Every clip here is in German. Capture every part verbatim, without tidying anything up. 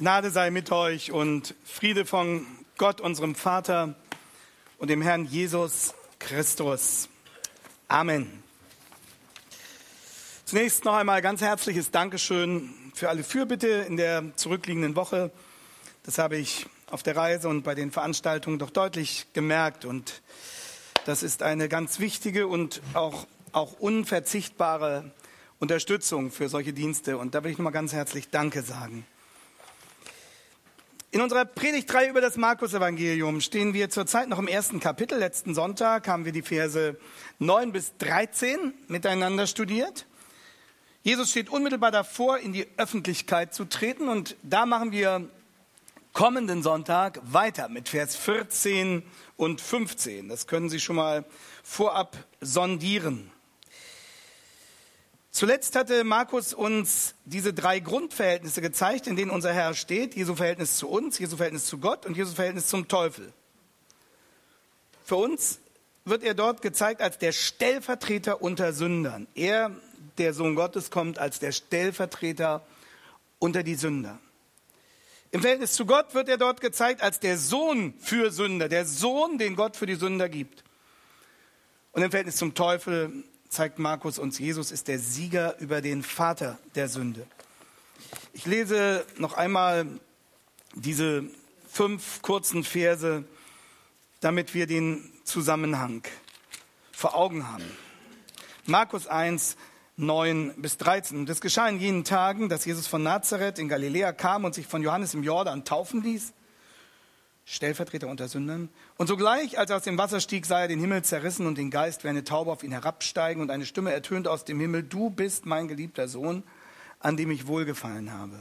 Gnade sei mit euch und Friede von Gott, unserem Vater und dem Herrn Jesus Christus. Amen. Zunächst noch einmal ganz herzliches Dankeschön für alle Fürbitte in der zurückliegenden Woche. Das habe ich auf der Reise und bei den Veranstaltungen doch deutlich gemerkt. Und das ist eine ganz wichtige und auch, auch unverzichtbare Unterstützung für solche Dienste. Und da will ich nochmal ganz herzlich Danke sagen. In unserer Predigtreihe über das Markus-Evangelium stehen wir zurzeit noch im ersten Kapitel. Letzten Sonntag haben wir die Verse neun bis dreizehn miteinander studiert. Jesus steht unmittelbar davor, in die Öffentlichkeit zu treten. Und da machen wir kommenden Sonntag weiter mit Vers vierzehn und fünfzehn. Das können Sie schon mal vorab sondieren. Zuletzt hatte Markus uns diese drei Grundverhältnisse gezeigt, in denen unser Herr steht. Jesu Verhältnis zu uns, Jesu Verhältnis zu Gott und Jesu Verhältnis zum Teufel. Für uns wird er dort gezeigt als der Stellvertreter unter Sündern. Er, der Sohn Gottes, kommt als der Stellvertreter unter die Sünder. Im Verhältnis zu Gott wird er dort gezeigt als der Sohn für Sünder, der Sohn, den Gott für die Sünder gibt. Und im Verhältnis zum Teufel zeigt Markus uns, Jesus ist der Sieger über den Vater der Sünde. Ich lese noch einmal diese fünf kurzen Verse, damit wir den Zusammenhang vor Augen haben. Markus eins, neun bis dreizehn. Und es geschah in jenen Tagen, dass Jesus von Nazareth in Galiläa kam und sich von Johannes im Jordan taufen ließ, Stellvertreter unter Sündern. Und sogleich, als er aus dem Wasser stieg, sah er den Himmel zerrissen und den Geist wie eine Taube auf ihn herabsteigen. Und eine Stimme ertönte aus dem Himmel: Du bist mein geliebter Sohn, an dem ich wohlgefallen habe.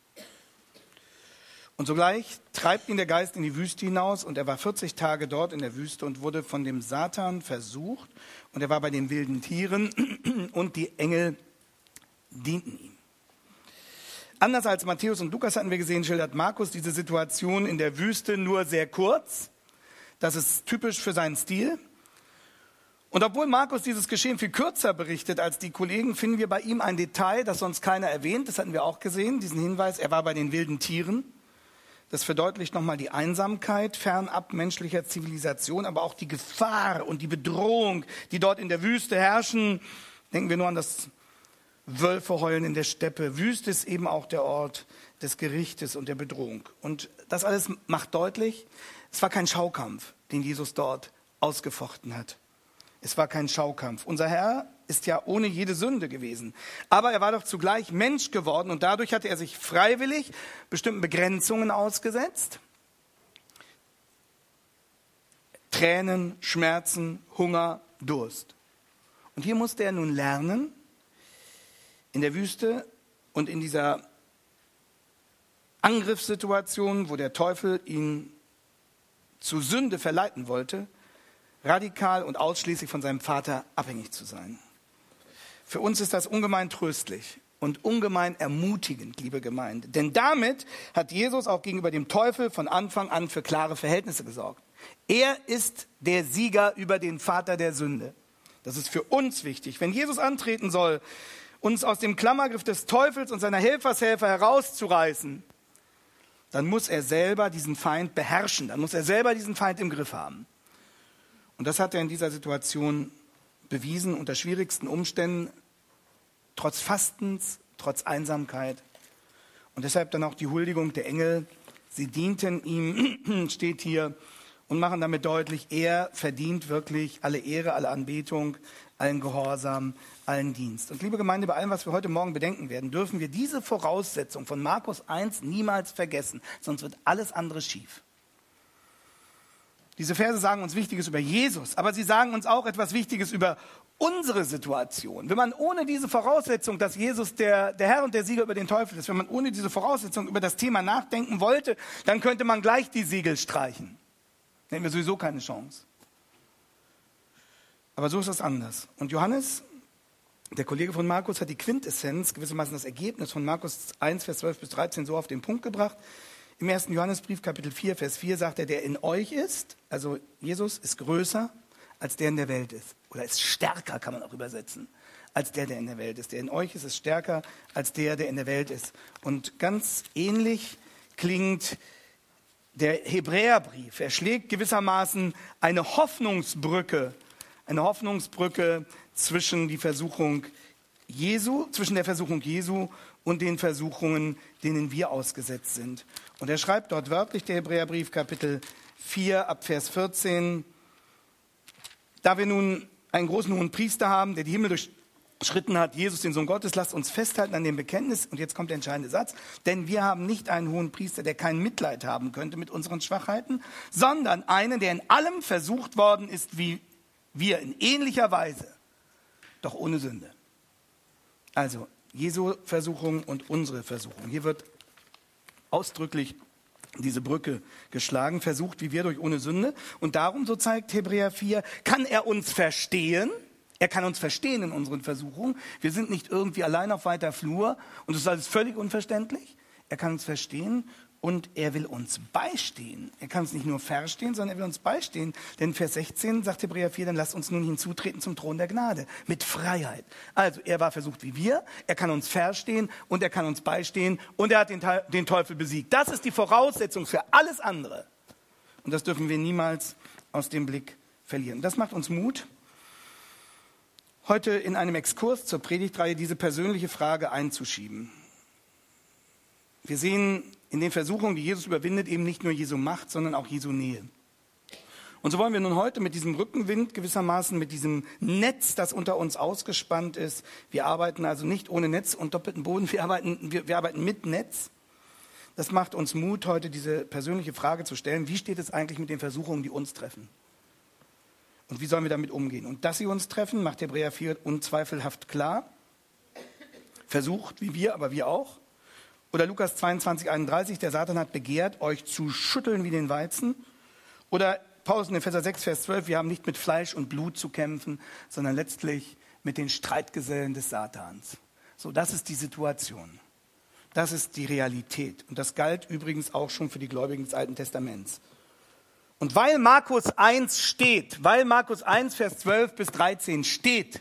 Und sogleich treibt ihn der Geist in die Wüste hinaus. Und er war vierzig Tage dort in der Wüste und wurde von dem Satan versucht. Und er war bei den wilden Tieren und die Engel dienten ihm. Anders als Matthäus und Lukas hatten wir gesehen, schildert Markus diese Situation in der Wüste nur sehr kurz. Das ist typisch für seinen Stil. Und obwohl Markus dieses Geschehen viel kürzer berichtet als die Kollegen, finden wir bei ihm ein Detail, das sonst keiner erwähnt. Das hatten wir auch gesehen, diesen Hinweis, er war bei den wilden Tieren. Das verdeutlicht nochmal die Einsamkeit fernab menschlicher Zivilisation, aber auch die Gefahr und die Bedrohung, die dort in der Wüste herrschen. Denken wir nur an das Wölfe heulen in der Steppe. Wüste ist eben auch der Ort des Gerichtes und der Bedrohung. Und das alles macht deutlich, es war kein Schaukampf, den Jesus dort ausgefochten hat. Es war kein Schaukampf. Unser Herr ist ja ohne jede Sünde gewesen. Aber er war doch zugleich Mensch geworden und dadurch hatte er sich freiwillig bestimmten Begrenzungen ausgesetzt. Tränen, Schmerzen, Hunger, Durst. Und hier musste er nun lernen, in der Wüste und in dieser Angriffssituation, wo der Teufel ihn zu Sünde verleiten wollte, radikal und ausschließlich von seinem Vater abhängig zu sein. Für uns ist das ungemein tröstlich und ungemein ermutigend, liebe Gemeinde. Denn damit hat Jesus auch gegenüber dem Teufel von Anfang an für klare Verhältnisse gesorgt. Er ist der Sieger über den Vater der Sünde. Das ist für uns wichtig. Wenn Jesus antreten soll, uns aus dem Klammergriff des Teufels und seiner Helfershelfer herauszureißen, dann muss er selber diesen Feind beherrschen, dann muss er selber diesen Feind im Griff haben. Und das hat er in dieser Situation bewiesen, unter schwierigsten Umständen, trotz Fastens, trotz Einsamkeit. Und deshalb dann auch die Huldigung der Engel. Sie dienten ihm, steht hier, und machen damit deutlich, er verdient wirklich alle Ehre, alle Anbetung, allen Gehorsam, allen Dienst. Und liebe Gemeinde, bei allem, was wir heute Morgen bedenken werden, dürfen wir diese Voraussetzung von Markus eins niemals vergessen, sonst wird alles andere schief. Diese Verse sagen uns Wichtiges über Jesus, aber sie sagen uns auch etwas Wichtiges über unsere Situation. Wenn man ohne diese Voraussetzung, dass Jesus der, der Herr und der Sieger über den Teufel ist, wenn man ohne diese Voraussetzung über das Thema nachdenken wollte, dann könnte man gleich die Siegel streichen. Dann hätten wir sowieso keine Chance. Aber so ist das anders. Und Johannes, der Kollege von Markus, hat die Quintessenz, gewissermaßen das Ergebnis von Markus eins, Vers zwölf bis dreizehn so auf den Punkt gebracht. Im ersten Johannesbrief, Kapitel vier, Vers vier, sagt er, der in euch ist, also Jesus, ist größer, als der in der Welt ist. Oder ist stärker, kann man auch übersetzen, als der, der in der Welt ist. Der in euch ist, ist stärker als der, der in der Welt ist. Und ganz ähnlich klingt der Hebräerbrief. Er schlägt gewissermaßen eine Hoffnungsbrücke, eine Hoffnungsbrücke zwischen die Versuchung Jesu, zwischen der Versuchung Jesu und den Versuchungen, denen wir ausgesetzt sind. Und er schreibt dort wörtlich, der Hebräerbrief, Kapitel vier, ab Vers vierzehn, da wir nun einen großen hohen Priester haben, der die Himmel durchschritten hat, Jesus, den Sohn Gottes, lasst uns festhalten an dem Bekenntnis, und jetzt kommt der entscheidende Satz, denn wir haben nicht einen hohen Priester, der kein Mitleid haben könnte mit unseren Schwachheiten, sondern einen, der in allem versucht worden ist, wie wir, in ähnlicher Weise, doch ohne Sünde. Also, Jesu Versuchung und unsere Versuchung. Hier wird ausdrücklich diese Brücke geschlagen, versucht wie wir durch ohne Sünde. Und darum, so zeigt Hebräer vier, kann er uns verstehen. Er kann uns verstehen in unseren Versuchungen. Wir sind nicht irgendwie allein auf weiter Flur und es ist alles völlig unverständlich. Er kann uns verstehen und er will uns beistehen. Er kann uns nicht nur verstehen, sondern er will uns beistehen. Denn Vers sechzehn sagt Hebräer vier, dann lasst uns nun hinzutreten zum Thron der Gnade mit Freiheit. Also er war versucht wie wir, er kann uns verstehen und er kann uns beistehen und er hat den, den Teufel besiegt. Das ist die Voraussetzung für alles andere. Und das dürfen wir niemals aus dem Blick verlieren. Das macht uns Mut, heute in einem Exkurs zur Predigtreihe diese persönliche Frage einzuschieben. Wir sehen in den Versuchungen, die Jesus überwindet, eben nicht nur Jesu Macht, sondern auch Jesu Nähe. Und so wollen wir nun heute mit diesem Rückenwind gewissermaßen, mit diesem Netz, das unter uns ausgespannt ist, wir arbeiten also nicht ohne Netz und doppelten Boden, wir arbeiten, wir, wir arbeiten mit Netz. Das macht uns Mut, heute diese persönliche Frage zu stellen, wie steht es eigentlich mit den Versuchungen, die uns treffen? Und wie sollen wir damit umgehen? Und dass sie uns treffen, macht Hebräer vier unzweifelhaft klar. Versucht, wie wir, aber wir auch. Oder Lukas zweiundzwanzig, einunddreißig, der Satan hat begehrt, euch zu schütteln wie den Weizen. Oder Paulus in Epheser sechs, Vers zwölf, wir haben nicht mit Fleisch und Blut zu kämpfen, sondern letztlich mit den Streitgesellen des Satans. So, das ist die Situation. Das ist die Realität. Und das galt übrigens auch schon für die Gläubigen des Alten Testaments. Und weil Markus eins steht, weil Markus eins, Vers zwölf bis dreizehn steht,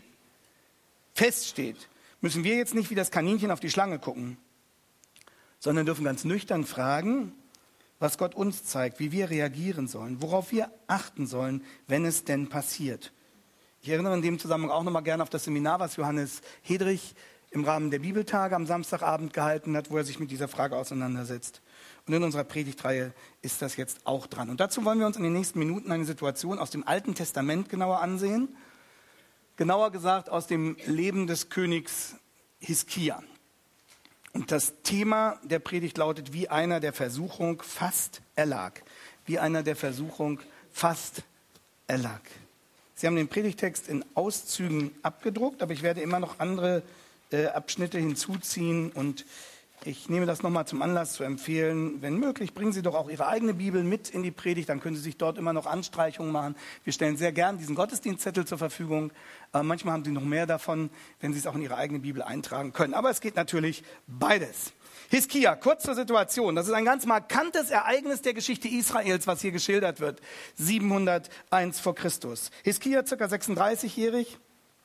feststeht, müssen wir jetzt nicht wie das Kaninchen auf die Schlange gucken, sondern dürfen ganz nüchtern fragen, was Gott uns zeigt, wie wir reagieren sollen, worauf wir achten sollen, wenn es denn passiert. Ich erinnere in dem Zusammenhang auch nochmal gerne auf das Seminar, was Johannes Hedrich im Rahmen der Bibeltage am Samstagabend gehalten hat, wo er sich mit dieser Frage auseinandersetzt. Und in unserer Predigtreihe ist das jetzt auch dran. Und dazu wollen wir uns in den nächsten Minuten eine Situation aus dem Alten Testament genauer ansehen. Genauer gesagt aus dem Leben des Königs Hiskia. Und das Thema der Predigt lautet, wie einer der Versuchung fast erlag. Wie einer der Versuchung fast erlag. Sie haben den Predigtext in Auszügen abgedruckt, aber ich werde immer noch andere äh, Abschnitte hinzuziehen und ich nehme das nochmal zum Anlass zu empfehlen, wenn möglich, bringen Sie doch auch Ihre eigene Bibel mit in die Predigt, dann können Sie sich dort immer noch Anstreichungen machen. Wir stellen sehr gern diesen Gottesdienstzettel zur Verfügung. Äh, manchmal haben Sie noch mehr davon, wenn Sie es auch in Ihre eigene Bibel eintragen können. Aber es geht natürlich beides. Hiskia, kurz zur Situation. Das ist ein ganz markantes Ereignis der Geschichte Israels, was hier geschildert wird. siebenhunderteins vor Christus. Hiskia, ca. sechsunddreißigjährig,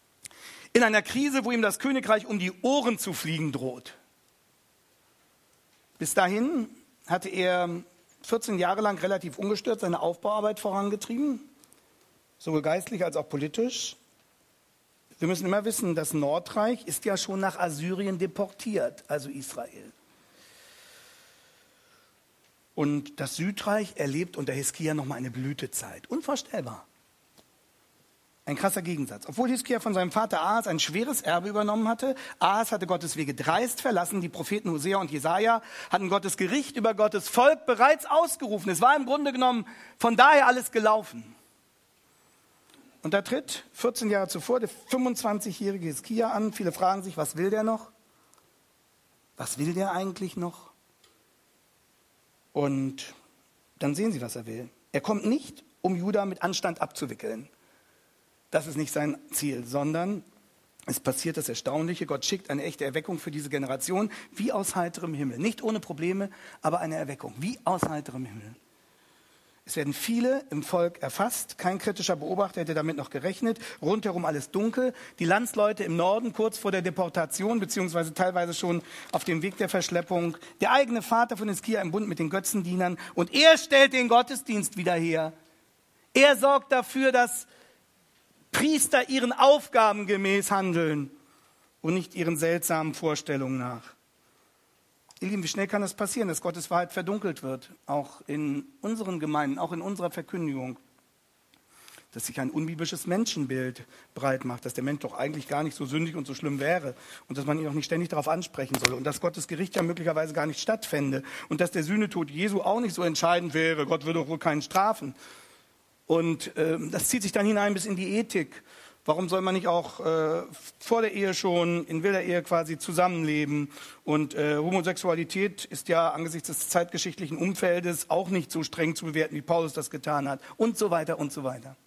in einer Krise, wo ihm das Königreich um die Ohren zu fliegen droht. Bis dahin hatte er vierzehn Jahre lang relativ ungestört seine Aufbauarbeit vorangetrieben, sowohl geistlich als auch politisch. Wir müssen immer wissen, das Nordreich ist ja schon nach Assyrien deportiert, also Israel. Und das Südreich erlebt unter Hiskia nochmal eine Blütezeit. Unvorstellbar. Ein krasser Gegensatz. Obwohl Hiskia von seinem Vater Ahas ein schweres Erbe übernommen hatte, Ahas hatte Gottes Wege dreist verlassen, die Propheten Hosea und Jesaja hatten Gottes Gericht über Gottes Volk bereits ausgerufen. Es war im Grunde genommen von daher alles gelaufen. Und da tritt vierzehn Jahre zuvor der fünfundzwanzigjährige Hiskia an. Viele fragen sich, was will der noch? Was will der eigentlich noch? Und dann sehen Sie, was er will. Er kommt nicht, um Juda mit Anstand abzuwickeln. Das ist nicht sein Ziel, sondern es passiert das Erstaunliche. Gott schickt eine echte Erweckung für diese Generation, wie aus heiterem Himmel. Nicht ohne Probleme, aber eine Erweckung, wie aus heiterem Himmel. Es werden viele im Volk erfasst. Kein kritischer Beobachter hätte damit noch gerechnet. Rundherum alles dunkel. Die Landsleute im Norden kurz vor der Deportation, beziehungsweise teilweise schon auf dem Weg der Verschleppung. Der eigene Vater von Hiskia im Bund mit den Götzendienern. Und er stellt den Gottesdienst wieder her. Er sorgt dafür, dass Priester ihren Aufgaben gemäß handeln und nicht ihren seltsamen Vorstellungen nach. Ihr Lieben, wie schnell kann das passieren, dass Gottes Wahrheit verdunkelt wird, auch in unseren Gemeinden, auch in unserer Verkündigung, dass sich ein unbiblisches Menschenbild breit macht, dass der Mensch doch eigentlich gar nicht so sündig und so schlimm wäre und dass man ihn auch nicht ständig darauf ansprechen solle und dass Gottes Gericht ja möglicherweise gar nicht stattfände und dass der Sühnetod Jesu auch nicht so entscheidend wäre, Gott würde doch wohl keinen strafen. Und äh, das zieht sich dann hinein bis in die Ethik. Warum soll man nicht auch äh, vor der Ehe schon in wilder Ehe quasi zusammenleben? Und äh, Homosexualität ist ja angesichts des zeitgeschichtlichen Umfeldes auch nicht so streng zu bewerten, wie Paulus das getan hat. Und so weiter und so weiter.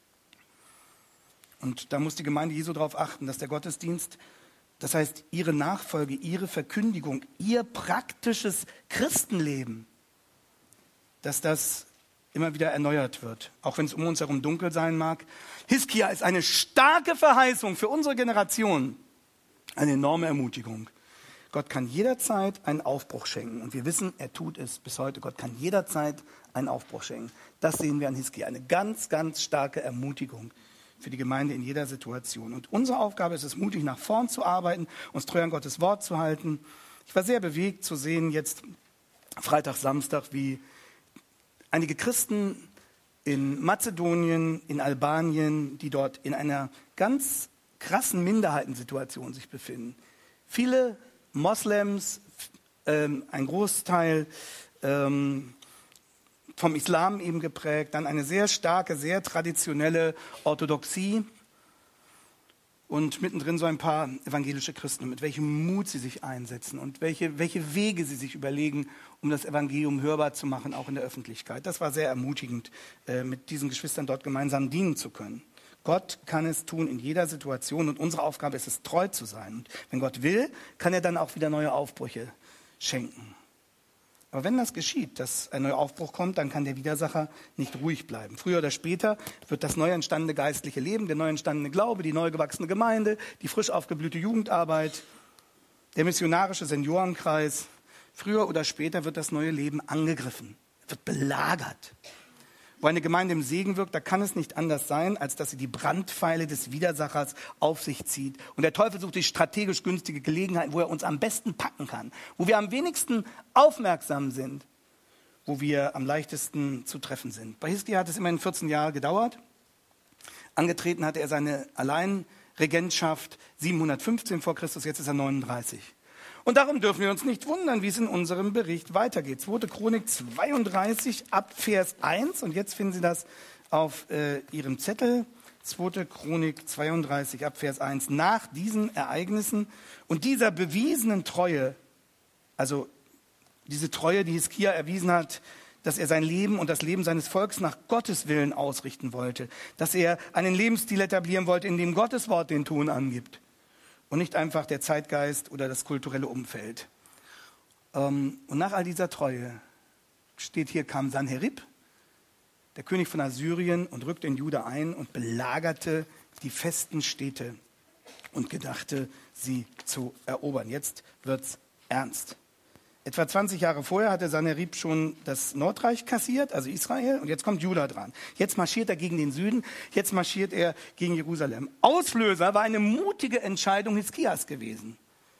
Und da muss die Gemeinde Jesu darauf achten, dass der Gottesdienst, das heißt ihre Nachfolge, ihre Verkündigung, ihr praktisches Christenleben, dass das immer wieder erneuert wird, auch wenn es um uns herum dunkel sein mag. Hiskia ist eine starke Verheißung für unsere Generation, eine enorme Ermutigung. Gott kann jederzeit einen Aufbruch schenken und wir wissen, er tut es bis heute. Gott kann jederzeit einen Aufbruch schenken. Das sehen wir an Hiskia, eine ganz, ganz starke Ermutigung für die Gemeinde in jeder Situation. Und unsere Aufgabe ist es, mutig nach vorn zu arbeiten, uns treu an Gottes Wort zu halten. Ich war sehr bewegt zu sehen jetzt Freitag, Samstag, wie einige Christen in Mazedonien, in Albanien, die dort in einer ganz krassen Minderheitensituation sich befinden. Viele Moslems, ähm, ein Großteil ähm, vom Islam eben geprägt, dann eine sehr starke, sehr traditionelle Orthodoxie und mittendrin so ein paar evangelische Christen, mit welchem Mut sie sich einsetzen und welche, welche Wege sie sich überlegen, um das Evangelium hörbar zu machen, auch in der Öffentlichkeit. Das war sehr ermutigend, äh, mit diesen Geschwistern dort gemeinsam dienen zu können. Gott kann es tun in jeder Situation und unsere Aufgabe ist es, treu zu sein. Und wenn Gott will, kann er dann auch wieder neue Aufbrüche schenken. Aber wenn das geschieht, dass ein neuer Aufbruch kommt, dann kann der Widersacher nicht ruhig bleiben. Früher oder später wird das neu entstandene geistliche Leben, der neu entstandene Glaube, die neu gewachsene Gemeinde, die frisch aufgeblühte Jugendarbeit, der missionarische Seniorenkreis, früher oder später wird das neue Leben angegriffen, wird belagert. Wo eine Gemeinde im Segen wirkt, da kann es nicht anders sein, als dass sie die Brandpfeile des Widersachers auf sich zieht. Und der Teufel sucht die strategisch günstige Gelegenheit, wo er uns am besten packen kann, wo wir am wenigsten aufmerksam sind, wo wir am leichtesten zu treffen sind. Bei Hiskia hat es immerhin vierzehn Jahre gedauert. Angetreten hatte er seine Alleinregentschaft siebenhundertfünfzehn vor Christus, jetzt ist er neununddreißig. Und darum dürfen wir uns nicht wundern, wie es in unserem Bericht weitergeht. zweite Chronik zweiunddreißig ab Vers eins. Und jetzt finden Sie das auf äh, Ihrem Zettel. zweite Chronik zweiunddreißig ab Vers eins. Nach diesen Ereignissen und dieser bewiesenen Treue, also diese Treue, die Hiskia erwiesen hat, dass er sein Leben und das Leben seines Volkes nach Gottes Willen ausrichten wollte, dass er einen Lebensstil etablieren wollte, in dem Gottes Wort den Ton angibt. Und nicht einfach der Zeitgeist oder das kulturelle Umfeld. Und nach all dieser Treue steht hier, kam Sanherib, der König von Assyrien, und rückte in Juda ein und belagerte die festen Städte und gedachte, sie zu erobern. Jetzt wird's ernst. Etwa zwanzig Jahre vorher hatte Sanherib schon das Nordreich kassiert, also Israel, und jetzt kommt Juda dran. Jetzt marschiert er gegen den Süden, jetzt marschiert er gegen Jerusalem. Auslöser war eine mutige Entscheidung Hiskias gewesen.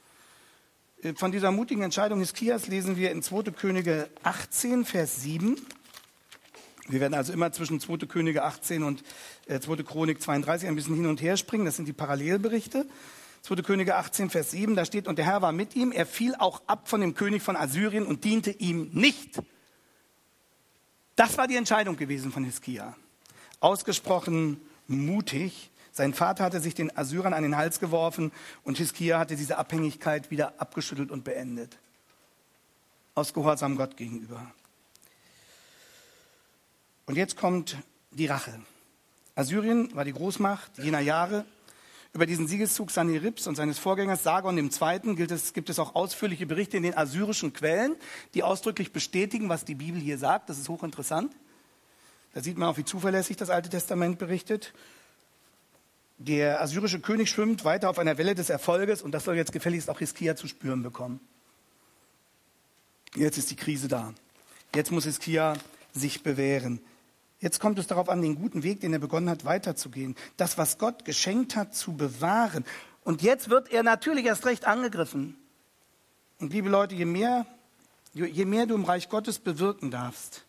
Von dieser mutigen Entscheidung Hiskias lesen wir in zweite Könige achtzehn, Vers sieben. Wir werden also immer zwischen zweite Könige achtzehn und zweite Chronik zweiunddreißig ein bisschen hin und her springen, das sind die Parallelberichte. zweite Könige achtzehn, Vers sieben, da steht, und der Herr war mit ihm, er fiel auch ab von dem König von Assyrien und diente ihm nicht. Das war die Entscheidung gewesen von Hiskia. Ausgesprochen mutig. Sein Vater hatte sich den Assyrern an den Hals geworfen und Hiskia hatte diese Abhängigkeit wieder abgeschüttelt und beendet. Aus Gehorsam Gott gegenüber. Und jetzt kommt die Rache. Assyrien war die Großmacht jener Jahre. Über diesen Siegeszug Sanheribs und seines Vorgängers Sargon der Zweite gilt es, gibt es auch ausführliche Berichte in den assyrischen Quellen, die ausdrücklich bestätigen, was die Bibel hier sagt. Das ist hochinteressant. Da sieht man auch, wie zuverlässig das Alte Testament berichtet. Der assyrische König schwimmt weiter auf einer Welle des Erfolges und das soll jetzt gefälligst auch Hiskia zu spüren bekommen. Jetzt ist die Krise da. Jetzt muss Hiskia sich bewähren. Jetzt kommt es darauf an, den guten Weg, den er begonnen hat, weiterzugehen. Das, was Gott geschenkt hat, zu bewahren. Und jetzt wird er natürlich erst recht angegriffen. Und liebe Leute, je mehr, je mehr du im Reich Gottes bewirken darfst,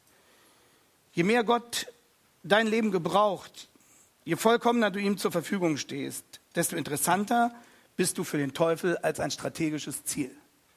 je mehr Gott dein Leben gebraucht, je vollkommener du ihm zur Verfügung stehst, desto interessanter bist du für den Teufel als ein strategisches Ziel.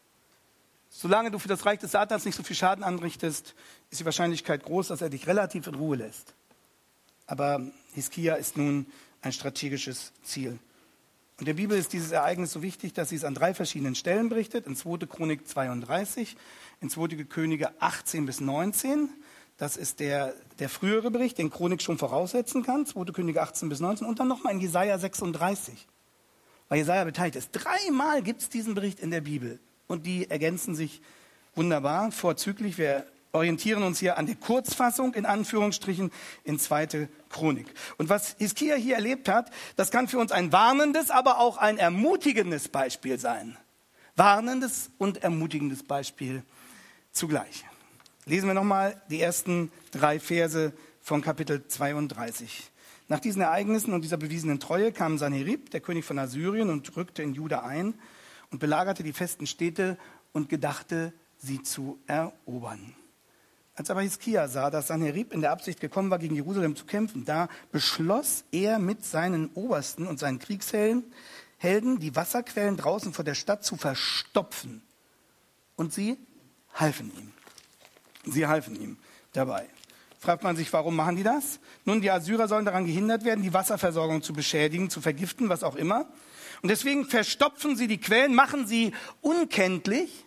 Solange du für das Reich des Satans nicht so viel Schaden anrichtest, ist die Wahrscheinlichkeit groß, dass er dich relativ in Ruhe lässt. Aber Hiskia ist nun ein strategisches Ziel. Und der Bibel ist dieses Ereignis so wichtig, dass sie es an drei verschiedenen Stellen berichtet. In zweite Chronik zweiunddreißig, in zweite Könige achtzehn bis neunzehn. Das ist der, der frühere Bericht, den Chronik schon voraussetzen kann. zweite Könige achtzehn bis neunzehn. Und dann nochmal in Jesaja sechsunddreißig. Weil Jesaja beteiligt ist. Dreimal gibt es diesen Bericht in der Bibel. Und die ergänzen sich wunderbar, vorzüglich. Wir orientieren uns hier an der Kurzfassung, in Anführungsstrichen, in zweite Chronik. Und was Hiskia hier erlebt hat, das kann für uns ein warnendes, aber auch ein ermutigendes Beispiel sein. Warnendes und ermutigendes Beispiel zugleich. Lesen wir nochmal die ersten drei Verse von Kapitel zweiunddreißig. Nach diesen Ereignissen und dieser bewiesenen Treue kam Sanherib, der König von Assyrien, und rückte in Juda ein und belagerte die festen Städte und gedachte, sie zu erobern. Als aber Hiskia sah, dass Sanherib in der Absicht gekommen war, gegen Jerusalem zu kämpfen, da beschloss er mit seinen Obersten und seinen Kriegshelden, Helden, die Wasserquellen draußen vor der Stadt zu verstopfen. Und sie halfen ihm. Sie halfen ihm dabei. Fragt man sich, warum machen die das? Nun, die Assyrer sollen daran gehindert werden, die Wasserversorgung zu beschädigen, zu vergiften, was auch immer. Und deswegen verstopfen sie die Quellen, machen sie unkenntlich.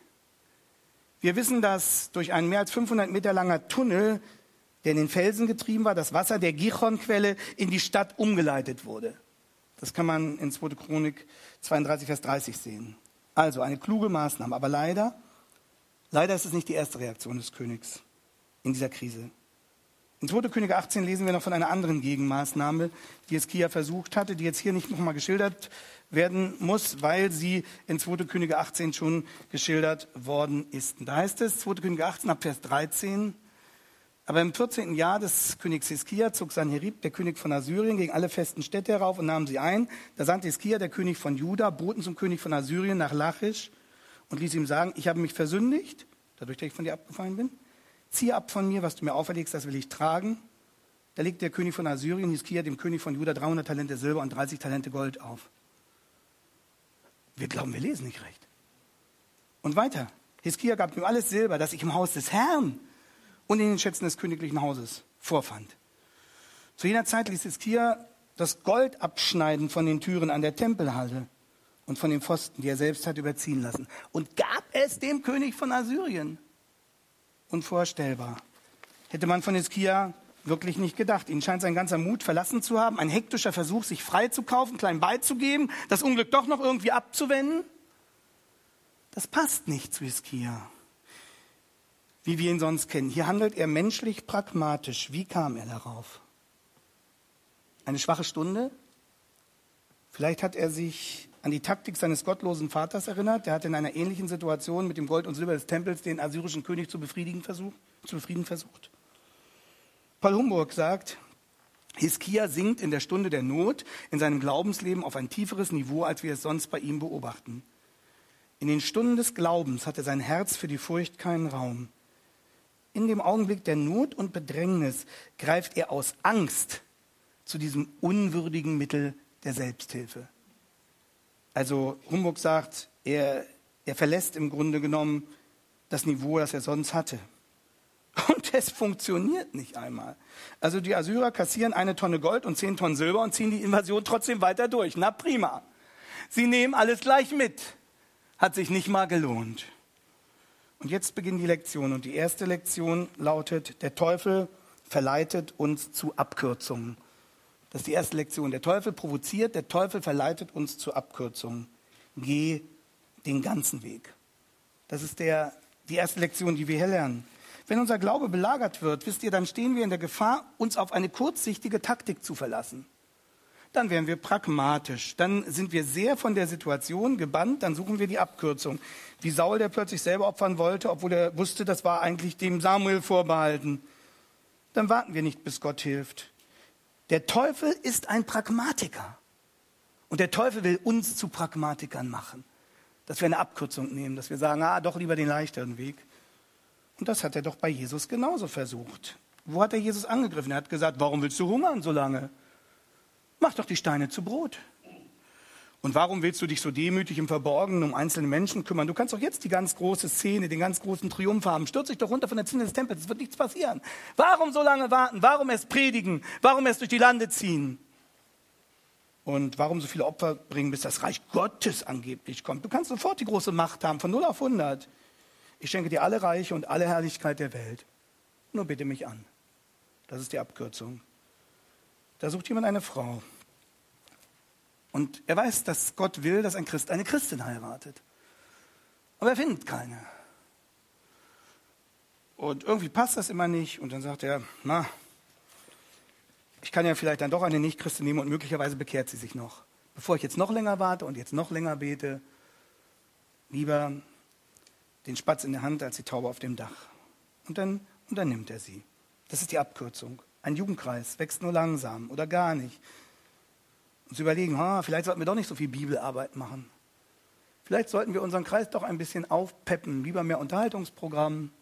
Wir wissen, dass durch einen mehr als fünfhundert Meter langer Tunnel, der in den Felsen getrieben war, das Wasser der Gichon-Quelle in die Stadt umgeleitet wurde. Das kann man in zweite Chronik zweiunddreißig, Vers dreißig sehen. Also eine kluge Maßnahme. Aber leider, leider ist es nicht die erste Reaktion des Königs in dieser Krise. In zweite Könige achtzehn lesen wir noch von einer anderen Gegenmaßnahme, die Hiskia versucht hatte, die jetzt hier nicht nochmal geschildert werden muss, weil sie in zweite Könige achtzehn schon geschildert worden ist. Und da heißt es, zweite Könige achtzehn ab Vers dreizehn, aber im vierzehnten Jahr des Königs Hiskia zog Sanherib, der König von Assyrien, gegen alle festen Städte herauf und nahm sie ein. Da sandte Hiskia, der König von Juda, Boten zum König von Assyrien nach Lachisch und ließ ihm sagen, ich habe mich versündigt, dadurch, dass ich von dir abgefallen bin. Ziehe ab von mir, was du mir auferlegst, das will ich tragen. Da legte der König von Assyrien, Hiskia, dem König von Juda, dreihundert Talente Silber und dreißig Talente Gold auf. Wir glauben, wir lesen nicht recht. Und weiter. Hiskia gab ihm alles Silber, das ich im Haus des Herrn und in den Schätzen des königlichen Hauses vorfand. Zu jener Zeit ließ Hiskia das Gold abschneiden von den Türen an der Tempelhalle und von den Pfosten, die er selbst hat überziehen lassen, und gab es dem König von Assyrien. Unvorstellbar. Hätte man von Hiskia wirklich nicht gedacht. Ihnen scheint sein ganzer Mut verlassen zu haben. Ein hektischer Versuch, sich freizukaufen, klein beizugeben, das Unglück doch noch irgendwie abzuwenden. Das passt nicht zu Hiskia, wie wir ihn sonst kennen. Hier handelt er menschlich pragmatisch. Wie kam er darauf? Eine schwache Stunde? Vielleicht hat er sich an die Taktik seines gottlosen Vaters erinnert. Der hatte in einer ähnlichen Situation mit dem Gold und Silber des Tempels den assyrischen König zu befriedigen versucht. Zu befrieden versucht. Paul Humburg sagt, Hiskia sinkt in der Stunde der Not in seinem Glaubensleben auf ein tieferes Niveau, als wir es sonst bei ihm beobachten. In den Stunden des Glaubens hatte sein Herz für die Furcht keinen Raum. In dem Augenblick der Not und Bedrängnis greift er aus Angst zu diesem unwürdigen Mittel der Selbsthilfe. Also Humburg sagt, er, er verlässt im Grunde genommen das Niveau, das er sonst hatte. Und es funktioniert nicht einmal. Also die Assyrer kassieren eine Tonne Gold und zehn Tonnen Silber und ziehen die Invasion trotzdem weiter durch. Na prima. Sie nehmen alles gleich mit. Hat sich nicht mal gelohnt. Und jetzt beginnt die Lektion. Und die erste Lektion lautet, der Teufel verleitet uns zu Abkürzungen. Das ist die erste Lektion. Der Teufel provoziert, der Teufel verleitet uns zu Abkürzungen. Geh den ganzen Weg. Das ist der, die erste Lektion, die wir hier lernen. Wenn unser Glaube belagert wird, wisst ihr, dann stehen wir in der Gefahr, uns auf eine kurzsichtige Taktik zu verlassen. Dann wären wir pragmatisch. Dann sind wir sehr von der Situation gebannt. Dann suchen wir die Abkürzung. Wie Saul, der plötzlich selber opfern wollte, obwohl er wusste, das war eigentlich dem Samuel vorbehalten. Dann warten wir nicht, bis Gott hilft. Der Teufel ist ein Pragmatiker. Und der Teufel will uns zu Pragmatikern machen. Dass wir eine Abkürzung nehmen, dass wir sagen, ah, doch lieber den leichteren Weg. Und das hat er doch bei Jesus genauso versucht. Wo hat er Jesus angegriffen? Er hat gesagt, warum willst du hungern so lange? Mach doch die Steine zu Brot. Und warum willst du dich so demütig im Verborgenen um einzelne Menschen kümmern? Du kannst doch jetzt die ganz große Szene, den ganz großen Triumph haben. Stürz dich doch runter von der Zinne des Tempels, es wird nichts passieren. Warum so lange warten? Warum erst predigen? Warum erst durch die Lande ziehen? Und warum so viele Opfer bringen, bis das Reich Gottes angeblich kommt? Du kannst sofort die große Macht haben, von null auf hundert. Ich schenke dir alle Reiche und alle Herrlichkeit der Welt. Nur bitte mich an. Das ist die Abkürzung. Da sucht jemand eine Frau. Und er weiß, dass Gott will, dass ein Christ eine Christin heiratet. Aber er findet keine. Und irgendwie passt das immer nicht. Und dann sagt er, na, ich kann ja vielleicht dann doch eine Nicht-Christin nehmen und möglicherweise bekehrt sie sich noch. Bevor ich jetzt noch länger warte und jetzt noch länger bete, lieber den Spatz in der Hand als die Taube auf dem Dach. Und dann, und dann nimmt er sie. Das ist die Abkürzung. Ein Jugendkreis wächst nur langsam oder gar nicht. Und zu überlegen, ha, vielleicht sollten wir doch nicht so viel Bibelarbeit machen. Vielleicht sollten wir unseren Kreis doch ein bisschen aufpeppen, lieber mehr Unterhaltungsprogramm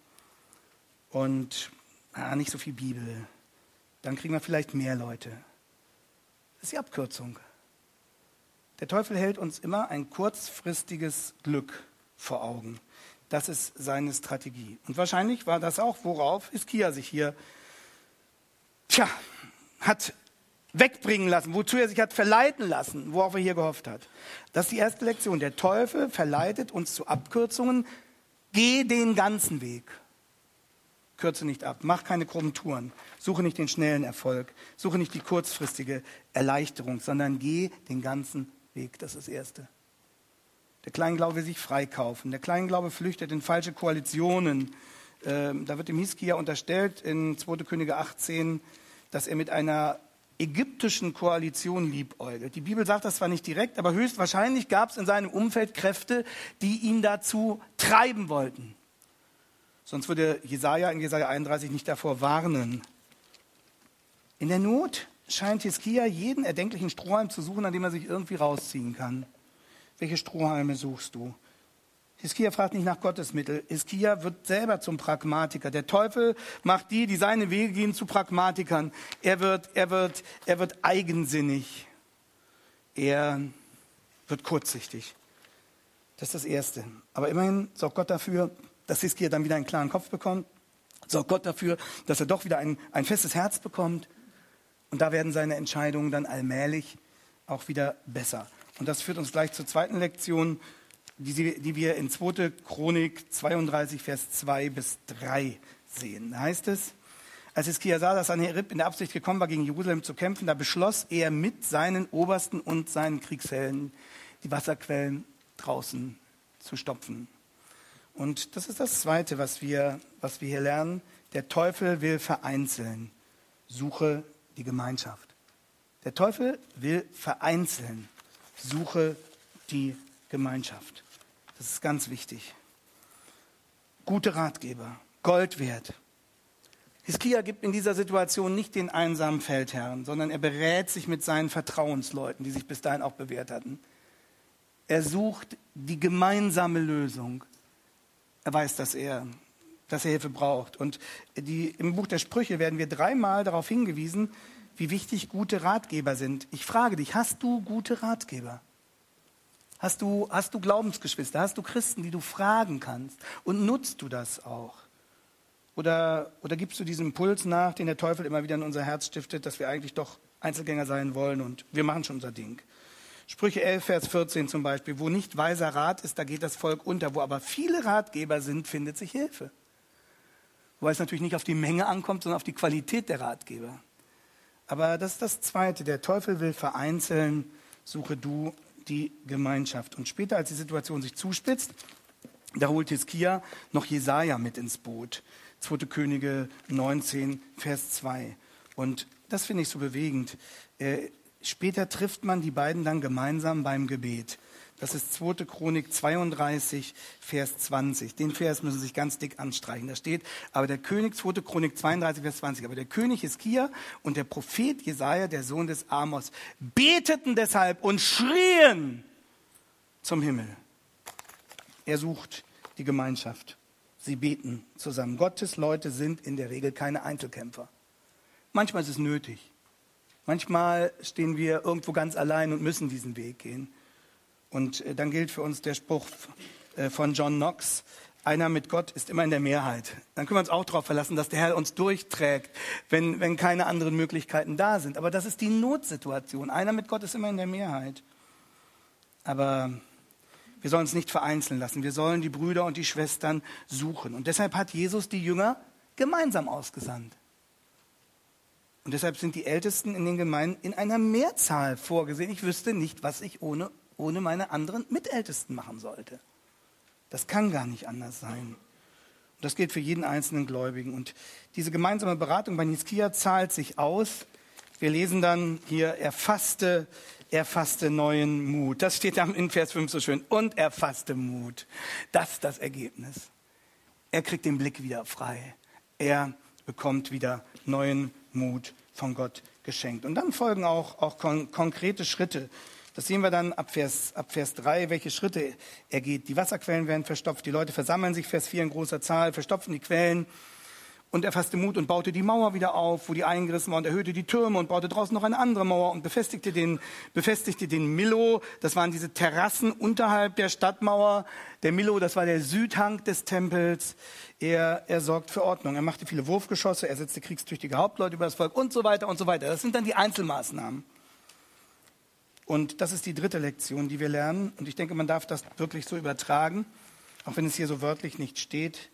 und ah, nicht so viel Bibel. Dann kriegen wir vielleicht mehr Leute. Das ist die Abkürzung. Der Teufel hält uns immer ein kurzfristiges Glück vor Augen. Das ist seine Strategie. Und wahrscheinlich war das auch, worauf Hiskia sich hier tja, hat wegbringen lassen, wozu er sich hat verleiten lassen, worauf er hier gehofft hat. Das ist die erste Lektion. Der Teufel verleitet uns zu Abkürzungen. Geh den ganzen Weg. Kürze nicht ab, mach keine krummen Touren, suche nicht den schnellen Erfolg, suche nicht die kurzfristige Erleichterung, sondern geh den ganzen Weg. Das ist das Erste. Der Kleinglaube will sich freikaufen. Der Kleinglaube flüchtet in falsche Koalitionen. Ähm, da wird dem Hiskia unterstellt in zweiter Könige achtzehn, dass er mit einer ägyptischen Koalition liebäugelt. Die Bibel sagt das zwar nicht direkt, aber höchstwahrscheinlich gab es in seinem Umfeld Kräfte, die ihn dazu treiben wollten. Sonst würde Jesaja in Jesaja einunddreißig nicht davor warnen. In der Not scheint Hiskia jeden erdenklichen Strohhalm zu suchen, an dem er sich irgendwie rausziehen kann. Welche Strohhalme suchst du? Hiskia fragt nicht nach Gottesmittel. Hiskia wird selber zum Pragmatiker. Der Teufel macht die, die seine Wege gehen, zu Pragmatikern. Er wird, er wird, er wird eigensinnig. Er wird kurzsichtig. Das ist das Erste. Aber immerhin sorgt Gott dafür, dass Hiskia dann wieder einen klaren Kopf bekommt. Sorgt Gott dafür, dass er doch wieder ein, ein festes Herz bekommt. Und da werden seine Entscheidungen dann allmählich auch wieder besser. Und das führt uns gleich zur zweiten Lektion, die, sie, die wir in zweiter Chronik zweiunddreißig, Vers zwei bis drei sehen. Da heißt es, als Hiskia sah, dass Sanherib in der Absicht gekommen war, gegen Jerusalem zu kämpfen, da beschloss er mit seinen Obersten und seinen Kriegshelden, die Wasserquellen draußen zu stopfen. Und das ist das Zweite, was wir, was wir hier lernen. Der Teufel will vereinzeln. Suche die Gemeinschaft. Der Teufel will vereinzeln. Suche die Gemeinschaft. Das ist ganz wichtig. Gute Ratgeber, Gold wert. Hiskia gibt in dieser Situation nicht den einsamen Feldherrn, sondern er berät sich mit seinen Vertrauensleuten, die sich bis dahin auch bewährt hatten. Er sucht die gemeinsame Lösung. Er weiß, dass er, dass er Hilfe braucht. Und die, im Buch der Sprüche werden wir dreimal darauf hingewiesen, wie wichtig gute Ratgeber sind. Ich frage dich, hast du gute Ratgeber? Hast du, hast du Glaubensgeschwister? Hast du Christen, die du fragen kannst? Und nutzt du das auch? Oder, oder gibst du diesem Impuls nach, den der Teufel immer wieder in unser Herz stiftet, dass wir eigentlich doch Einzelgänger sein wollen und wir machen schon unser Ding? Sprüche elf, Vers vierzehn zum Beispiel. Wo nicht weiser Rat ist, da geht das Volk unter. Wo aber viele Ratgeber sind, findet sich Hilfe. Wobei es natürlich nicht auf die Menge ankommt, sondern auf die Qualität der Ratgeber. Aber das ist das Zweite. Der Teufel will vereinzeln, suche du die Gemeinschaft. Und später, als die Situation sich zuspitzt, Da holt Hiskia noch Jesaja mit ins Boot. zweite Könige neunzehn, Vers zwei. Und das finde ich so bewegend. Äh, später trifft man die beiden dann gemeinsam beim Gebet. Das ist zweite Chronik zweiunddreißig, Vers zwanzig. Den Vers müssen Sie sich ganz dick anstreichen. Da steht, aber der König, zweite Chronik zweiunddreißig, Vers zwanzig, aber der König Hiskia und der Prophet Jesaja, der Sohn des Amos, beteten deshalb und schrien zum Himmel. Er sucht die Gemeinschaft. Sie beten zusammen. Gottes Leute sind in der Regel keine Einzelkämpfer. Manchmal ist es nötig. Manchmal stehen wir irgendwo ganz allein und müssen diesen Weg gehen. Und dann gilt für uns der Spruch von John Knox, einer mit Gott ist immer in der Mehrheit. Dann können wir uns auch darauf verlassen, dass der Herr uns durchträgt, wenn, wenn keine anderen Möglichkeiten da sind. Aber das ist die Notsituation. Einer mit Gott ist immer in der Mehrheit. Aber wir sollen uns nicht vereinzeln lassen. Wir sollen die Brüder und die Schwestern suchen. Und deshalb hat Jesus die Jünger gemeinsam ausgesandt. Und deshalb sind die Ältesten in den Gemeinden in einer Mehrzahl vorgesehen. Ich wüsste nicht, was ich ohne ohne meine anderen Mitältesten machen sollte. Das kann gar nicht anders sein. Und das gilt für jeden einzelnen Gläubigen. Und diese gemeinsame Beratung bei Hiskia zahlt sich aus. Wir lesen dann hier, er fasste, er fasste neuen Mut. Das steht dann in Vers fünf so schön. Und er fasste Mut. Das ist das Ergebnis. Er kriegt den Blick wieder frei. Er bekommt wieder neuen Mut von Gott geschenkt. Und dann folgen auch, auch kon- konkrete Schritte. Das sehen wir dann ab Vers, ab Vers drei, welche Schritte er geht. Die Wasserquellen werden verstopft, die Leute versammeln sich, Vers vier in großer Zahl, verstopfen die Quellen. Und er fasste Mut und baute die Mauer wieder auf, wo die eingerissen war, und erhöhte die Türme und baute draußen noch eine andere Mauer und befestigte den, befestigte den Millo. Das waren diese Terrassen unterhalb der Stadtmauer. Der Millo, das war der Südhang des Tempels. Er, er sorgt für Ordnung. Er machte viele Wurfgeschosse, er setzte kriegstüchtige Hauptleute über das Volk und so weiter und so weiter. Das sind dann die Einzelmaßnahmen. Und das ist die dritte Lektion, die wir lernen. Und ich denke, man darf das wirklich so übertragen, auch wenn es hier so wörtlich nicht steht.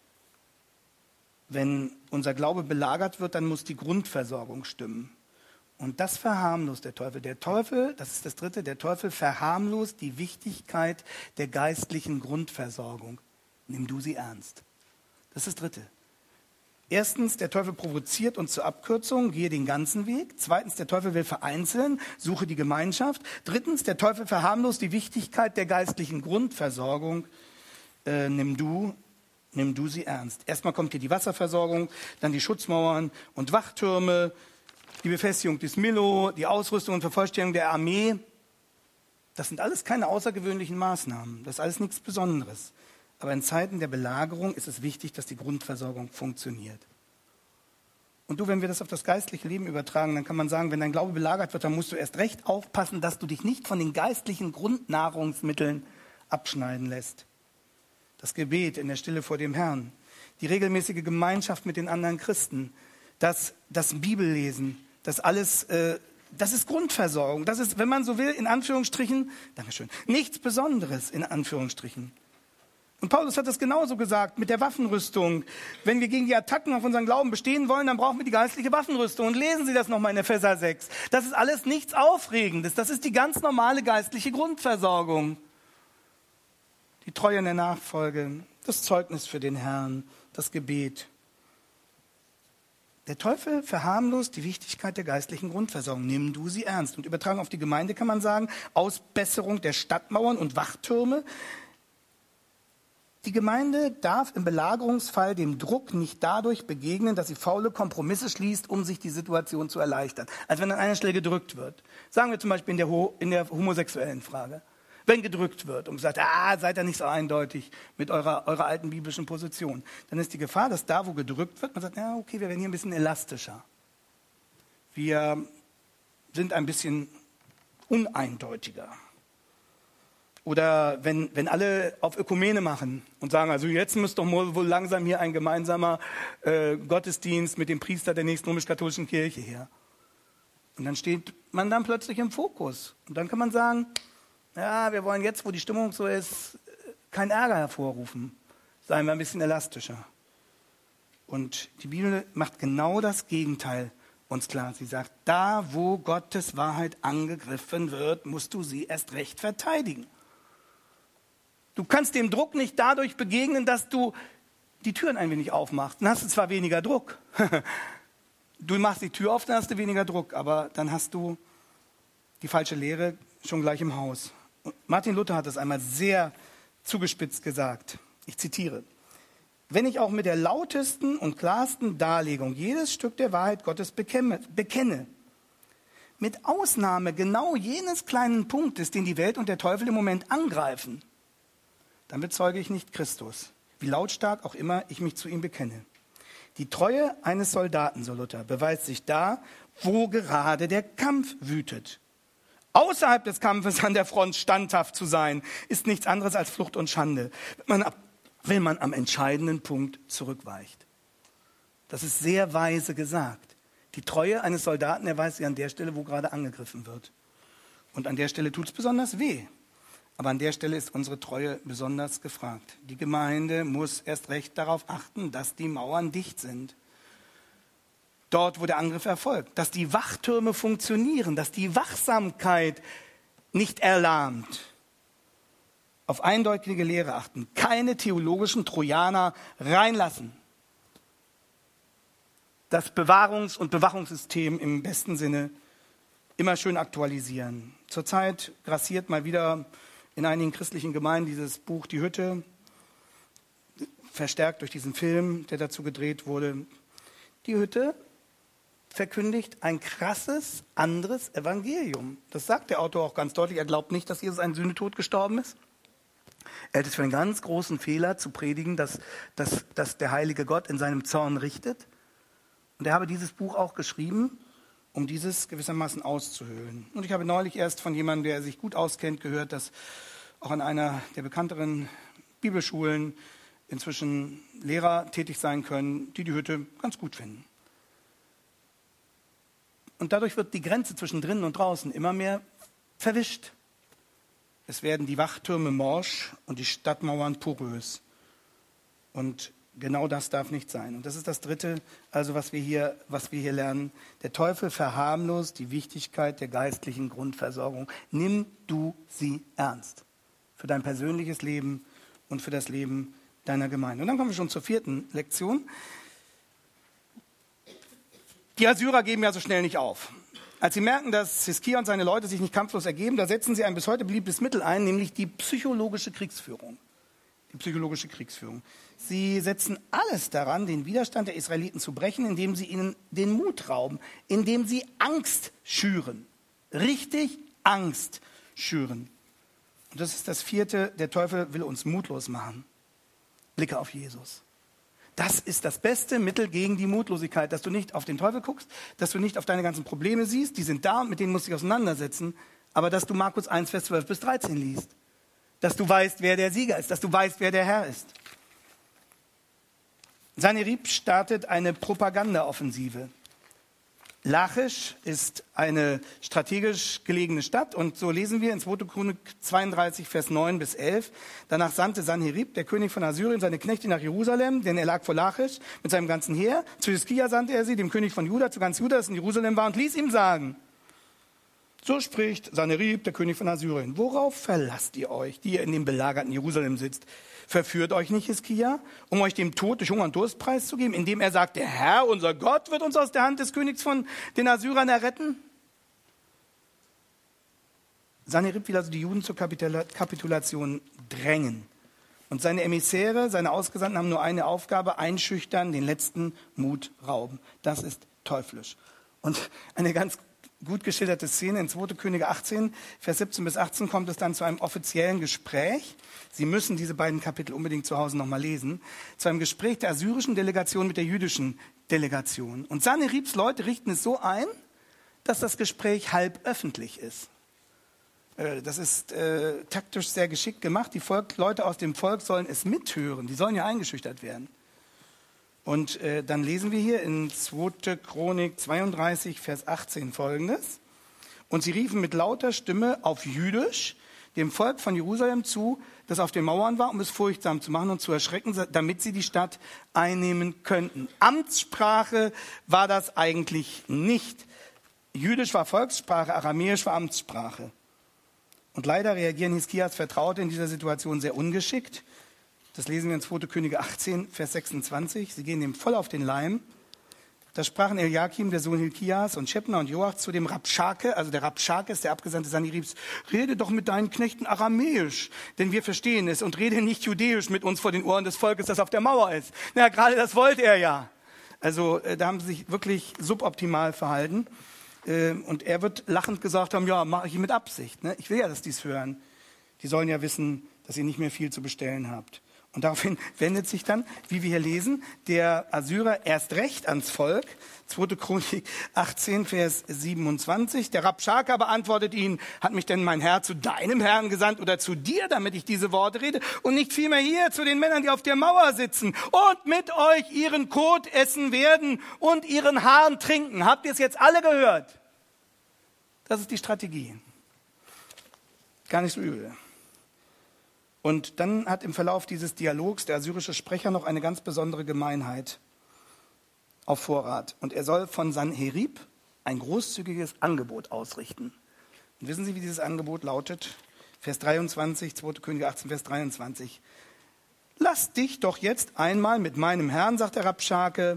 Wenn unser Glaube belagert wird, dann muss die Grundversorgung stimmen. Und das verharmlost der Teufel. Der Teufel, das ist das Dritte, der Teufel verharmlost die Wichtigkeit der geistlichen Grundversorgung. Nimm du sie ernst. Das ist das Dritte. Erstens, der Teufel provoziert uns zur Abkürzung, gehe den ganzen Weg. Zweitens, der Teufel will vereinzeln, suche die Gemeinschaft. Drittens, der Teufel verharmlost die Wichtigkeit der geistlichen Grundversorgung. Äh, nimm du, nimm du sie ernst. Erstmal kommt hier die Wasserversorgung, dann die Schutzmauern und Wachtürme, die Befestigung des Millo, die Ausrüstung und Vervollständigung der Armee. Das sind alles keine außergewöhnlichen Maßnahmen. Das ist alles nichts Besonderes. Aber in Zeiten der Belagerung ist es wichtig, dass die Grundversorgung funktioniert. Und du, wenn wir das auf das geistliche Leben übertragen, dann kann man sagen, wenn dein Glaube belagert wird, dann musst du erst recht aufpassen, dass du dich nicht von den geistlichen Grundnahrungsmitteln abschneiden lässt. Das Gebet in der Stille vor dem Herrn, die regelmäßige Gemeinschaft mit den anderen Christen, das, das Bibellesen, das alles, äh, das ist Grundversorgung. Das ist, wenn man so will, in Anführungsstrichen, Dankeschön, nichts Besonderes in Anführungsstrichen. Und Paulus hat das genauso gesagt mit der Waffenrüstung. Wenn wir gegen die Attacken auf unseren Glauben bestehen wollen, dann brauchen wir die geistliche Waffenrüstung. Und lesen Sie das nochmal in Epheser sechs. Das ist alles nichts Aufregendes. Das ist die ganz normale geistliche Grundversorgung. Die Treue in der Nachfolge, das Zeugnis für den Herrn, das Gebet. Der Teufel verharmlost die Wichtigkeit der geistlichen Grundversorgung. Nimm du sie ernst. Und übertragen auf die Gemeinde kann man sagen, Ausbesserung der Stadtmauern und Wachtürme. Die Gemeinde darf im Belagerungsfall dem Druck nicht dadurch begegnen, dass sie faule Kompromisse schließt, um sich die Situation zu erleichtern. Also wenn an einer Stelle gedrückt wird. Sagen wir zum Beispiel in der, Ho- in der homosexuellen Frage. Wenn gedrückt wird und gesagt, ah, seid ihr nicht so eindeutig mit eurer, eurer alten biblischen Position, dann ist die Gefahr, dass da, wo gedrückt wird, man sagt, ja, okay, wir werden hier ein bisschen elastischer. Wir sind ein bisschen uneindeutiger. Oder wenn, wenn alle auf Ökumene machen und sagen, also jetzt muss doch wohl langsam hier ein gemeinsamer äh, Gottesdienst mit dem Priester der nächsten römisch-katholischen Kirche her. Und dann steht man dann plötzlich im Fokus. Und dann kann man sagen, ja, wir wollen jetzt, wo die Stimmung so ist, keinen Ärger hervorrufen. Seien wir ein bisschen elastischer. Und die Bibel macht genau das Gegenteil uns klar. Sie sagt, da, wo Gottes Wahrheit angegriffen wird, musst du sie erst recht verteidigen. Du kannst dem Druck nicht dadurch begegnen, dass du die Türen ein wenig aufmachst. Dann hast du zwar weniger Druck. Du machst die Tür auf, dann hast du weniger Druck, aber dann hast du die falsche Lehre schon gleich im Haus. Und Martin Luther hat das einmal sehr zugespitzt gesagt. Ich zitiere: Wenn ich auch mit der lautesten und klarsten Darlegung jedes Stück der Wahrheit Gottes bekenne, bekenne, mit Ausnahme genau jenes kleinen Punktes, den die Welt und der Teufel im Moment angreifen, dann bezeuge ich nicht Christus, wie lautstark auch immer ich mich zu ihm bekenne. Die Treue eines Soldaten, so Luther, beweist sich da, wo gerade der Kampf wütet. Außerhalb des Kampfes an der Front standhaft zu sein, ist nichts anderes als Flucht und Schande, wenn man, wenn man am entscheidenden Punkt zurückweicht. Das ist sehr weise gesagt. Die Treue eines Soldaten erweist sich an der Stelle, wo gerade angegriffen wird. Und an der Stelle tut es besonders weh. Aber an der Stelle ist unsere Treue besonders gefragt. Die Gemeinde muss erst recht darauf achten, dass die Mauern dicht sind. Dort, wo der Angriff erfolgt. Dass die Wachtürme funktionieren, dass die Wachsamkeit nicht erlahmt. Auf eindeutige Lehre achten. Keine theologischen Trojaner reinlassen. Das Bewahrungs- und Bewachungssystem im besten Sinne immer schön aktualisieren. Zurzeit grassiert mal wieder in einigen christlichen Gemeinden dieses Buch Die Hütte, verstärkt durch diesen Film, der dazu gedreht wurde. Die Hütte verkündigt ein krasses, anderes Evangelium. Das sagt der Autor auch ganz deutlich. Er glaubt nicht, dass Jesus einen Sühnetod gestorben ist. Er hält es für einen ganz großen Fehler zu predigen, dass, dass, dass der heilige Gott in seinem Zorn richtet. Und er habe dieses Buch auch geschrieben, um dieses gewissermaßen auszuhöhlen. Und ich habe neulich erst von jemandem, der sich gut auskennt, gehört, dass auch an einer der bekannteren Bibelschulen inzwischen Lehrer tätig sein können, die die Hütte ganz gut finden. Und dadurch wird die Grenze zwischen drinnen und draußen immer mehr verwischt. Es werden die Wachtürme morsch und die Stadtmauern porös. Und genau das darf nicht sein. Und das ist das Dritte, also was wir hier, was wir hier lernen. Der Teufel verharmlost die Wichtigkeit der geistlichen Grundversorgung. Nimm du sie ernst. Für dein persönliches Leben und für das Leben deiner Gemeinde. Und dann kommen wir schon zur vierten Lektion. Die Assyrer geben ja so schnell nicht auf. Als sie merken, dass Hiskia und seine Leute sich nicht kampflos ergeben, da setzen sie ein bis heute beliebtes Mittel ein, nämlich die psychologische Kriegsführung. Die psychologische Kriegsführung. Sie setzen alles daran, den Widerstand der Israeliten zu brechen, indem sie ihnen den Mut rauben, indem sie Angst schüren. Richtig Angst schüren. Und das ist das Vierte, der Teufel will uns mutlos machen. Blicke auf Jesus. Das ist das beste Mittel gegen die Mutlosigkeit, dass du nicht auf den Teufel guckst, dass du nicht auf deine ganzen Probleme siehst, die sind da und mit denen musst du dich auseinandersetzen, aber dass du Markus eins, Vers zwölf bis dreizehn liest. Dass du weißt, wer der Sieger ist, dass du weißt, wer der Herr ist. Sanherib startet eine Propagandaoffensive. Lachisch ist eine strategisch gelegene Stadt und so lesen wir in zweiter Chronik zweiunddreißig, Vers neun bis elf. Danach sandte Sanherib, der König von Assyrien, seine Knechte nach Jerusalem, denn er lag vor Lachisch mit seinem ganzen Heer. Zu Hiskia sandte er sie, dem König von Juda, zu ganz Juda, das in Jerusalem war, und ließ ihm sagen: So spricht Sanherib, der König von Assyrien: Worauf verlasst ihr euch, die ihr in dem belagerten Jerusalem sitzt? Verführt euch nicht Hiskia, um euch dem Tod durch Hunger und Durst preiszugeben, indem er sagt, der Herr, unser Gott, wird uns aus der Hand des Königs von den Assyrern erretten? Sanherib will also die Juden zur Kapitulation drängen. Und seine Emissäre, seine Ausgesandten haben nur eine Aufgabe: einschüchtern, den letzten Mut rauben. Das ist teuflisch. Und eine ganz gut geschilderte Szene in zweiter Könige achtzehn, Vers siebzehn bis achtzehn kommt es dann zu einem offiziellen Gespräch. Sie müssen diese beiden Kapitel unbedingt zu Hause nochmal lesen. Zu einem Gespräch der assyrischen Delegation mit der jüdischen Delegation. Und Sanheribs Leute richten es so ein, dass das Gespräch halb öffentlich ist. Das ist äh, taktisch sehr geschickt gemacht. Die Volk, Leute aus dem Volk sollen es mithören. Die sollen ja eingeschüchtert werden. Und äh, dann lesen wir hier in zweiter Chronik zweiunddreißig, Vers achtzehn folgendes. Und sie riefen mit lauter Stimme auf Jüdisch dem Volk von Jerusalem zu, das auf den Mauern war, um es furchtsam zu machen und zu erschrecken, damit sie die Stadt einnehmen könnten. Amtssprache war das eigentlich nicht. Jüdisch war Volkssprache, Aramäisch war Amtssprache. Und leider reagieren Hiskias Vertraute in dieser Situation sehr ungeschickt. Das lesen wir in zweiter Könige achtzehn, Vers sechsundzwanzig. Sie gehen dem voll auf den Leim. Da sprachen Eliakim, der Sohn Hilkias, und Schebna und Joach zu dem Rabschake, also der Rabschake ist der Abgesandte Sanheribs, rede doch mit deinen Knechten aramäisch, denn wir verstehen es, und rede nicht judäisch mit uns vor den Ohren des Volkes, das auf der Mauer ist. Na, gerade das wollte er ja. Also äh, da haben sie sich wirklich suboptimal verhalten. Äh, und er wird lachend gesagt haben, ja, mache ich mit Absicht. Ne? Ich will ja, dass die es hören. Die sollen ja wissen, dass ihr nicht mehr viel zu bestellen habt. Und daraufhin wendet sich dann, wie wir hier lesen, der Assyrer erst recht ans Volk. zweiter Chronik achtzehn, Vers siebenundzwanzig. Der Rabschake aber antwortet ihn, hat mich denn mein Herr zu deinem Herrn gesandt oder zu dir, damit ich diese Worte rede? Und nicht vielmehr hier zu den Männern, die auf der Mauer sitzen und mit euch ihren Kot essen werden und ihren Hahn trinken. Habt ihr es jetzt alle gehört? Das ist die Strategie. Gar nicht so übel. Und dann hat im Verlauf dieses Dialogs der assyrische Sprecher noch eine ganz besondere Gemeinheit auf Vorrat. Und er soll von Sanherib ein großzügiges Angebot ausrichten. Und wissen Sie, wie dieses Angebot lautet? Vers dreiundzwanzig, zweiter Könige achtzehn, Vers dreiundzwanzig. Lass dich doch jetzt einmal mit meinem Herrn, sagt der Rabschake,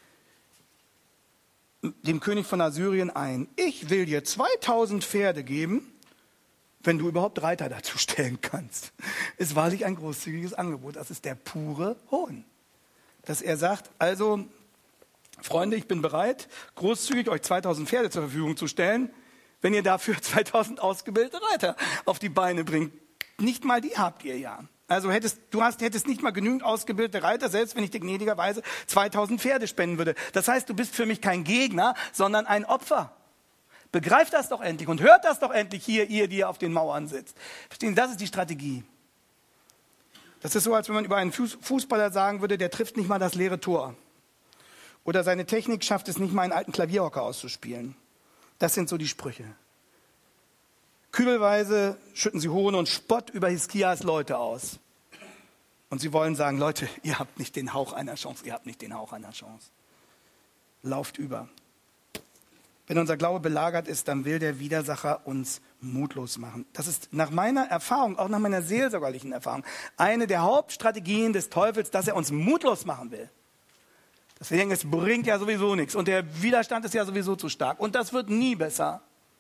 dem König von Assyrien ein. Ich will dir zweitausend Pferde geben, wenn du überhaupt Reiter dazu stellen kannst. Ist wahrlich ein großzügiges Angebot. Das ist der pure Hohn. Dass er sagt, also, Freunde, ich bin bereit, großzügig euch zweitausend Pferde zur Verfügung zu stellen, wenn ihr dafür zweitausend ausgebildete Reiter auf die Beine bringt. Nicht mal die habt ihr ja. Also hättest, du hast, hättest nicht mal genügend ausgebildete Reiter, selbst wenn ich dir gnädigerweise zweitausend Pferde spenden würde. Das heißt, du bist für mich kein Gegner, sondern ein Opfer. Begreift das doch endlich und hört das doch endlich hier, ihr, die ihr auf den Mauern sitzt. Verstehen Sie, das ist die Strategie. Das ist so, als wenn man über einen Fußballer sagen würde, der trifft nicht mal das leere Tor. Oder seine Technik schafft es nicht mal, einen alten Klavierhocker auszuspielen. Das sind so die Sprüche. Kübelweise schütten sie Hohn und Spott über Hiskias Leute aus. Und sie wollen sagen, Leute, ihr habt nicht den Hauch einer Chance, ihr habt nicht den Hauch einer Chance. Lauft über. Wenn unser Glaube belagert ist, dann will der Widersacher uns mutlos machen. Das ist nach meiner Erfahrung, auch nach meiner seelsorgerlichen Erfahrung, eine der Hauptstrategien des Teufels, dass er uns mutlos machen will. Dass wir denken, es bringt ja sowieso nichts und der Widerstand ist ja sowieso zu stark und das wird nie besser.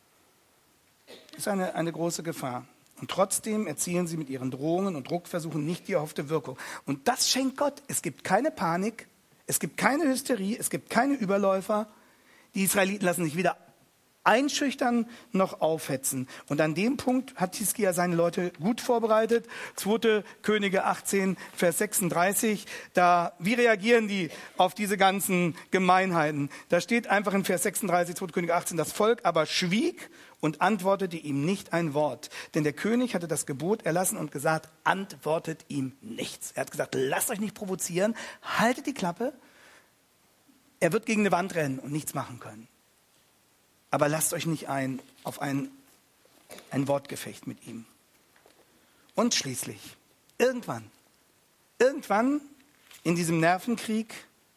Das ist eine, eine große Gefahr. Und trotzdem erzielen sie mit ihren Drohungen und Druckversuchen nicht die erhoffte Wirkung. Und das schenkt Gott. Es gibt keine Panik, es gibt keine Hysterie, es gibt keine Überläufer. Die Israeliten lassen sich weder einschüchtern noch aufhetzen. Und an dem Punkt hat Hiskia seine Leute gut vorbereitet. zweiter Könige achtzehn, Vers sechsunddreißig. Da, wie reagieren die auf diese ganzen Gemeinheiten? Da steht einfach in Vers sechsunddreißig, zweiter Könige achtzehn, das Volk aber schwieg und antwortete ihm nicht ein Wort. Denn der König hatte das Gebot erlassen und gesagt, antwortet ihm nichts. Er hat gesagt, lasst euch nicht provozieren, haltet die Klappe. Er wird gegen eine Wand rennen und nichts machen können. Aber lasst euch nicht ein auf ein, ein Wortgefecht mit ihm. Und schließlich, irgendwann, irgendwann in diesem Nervenkrieg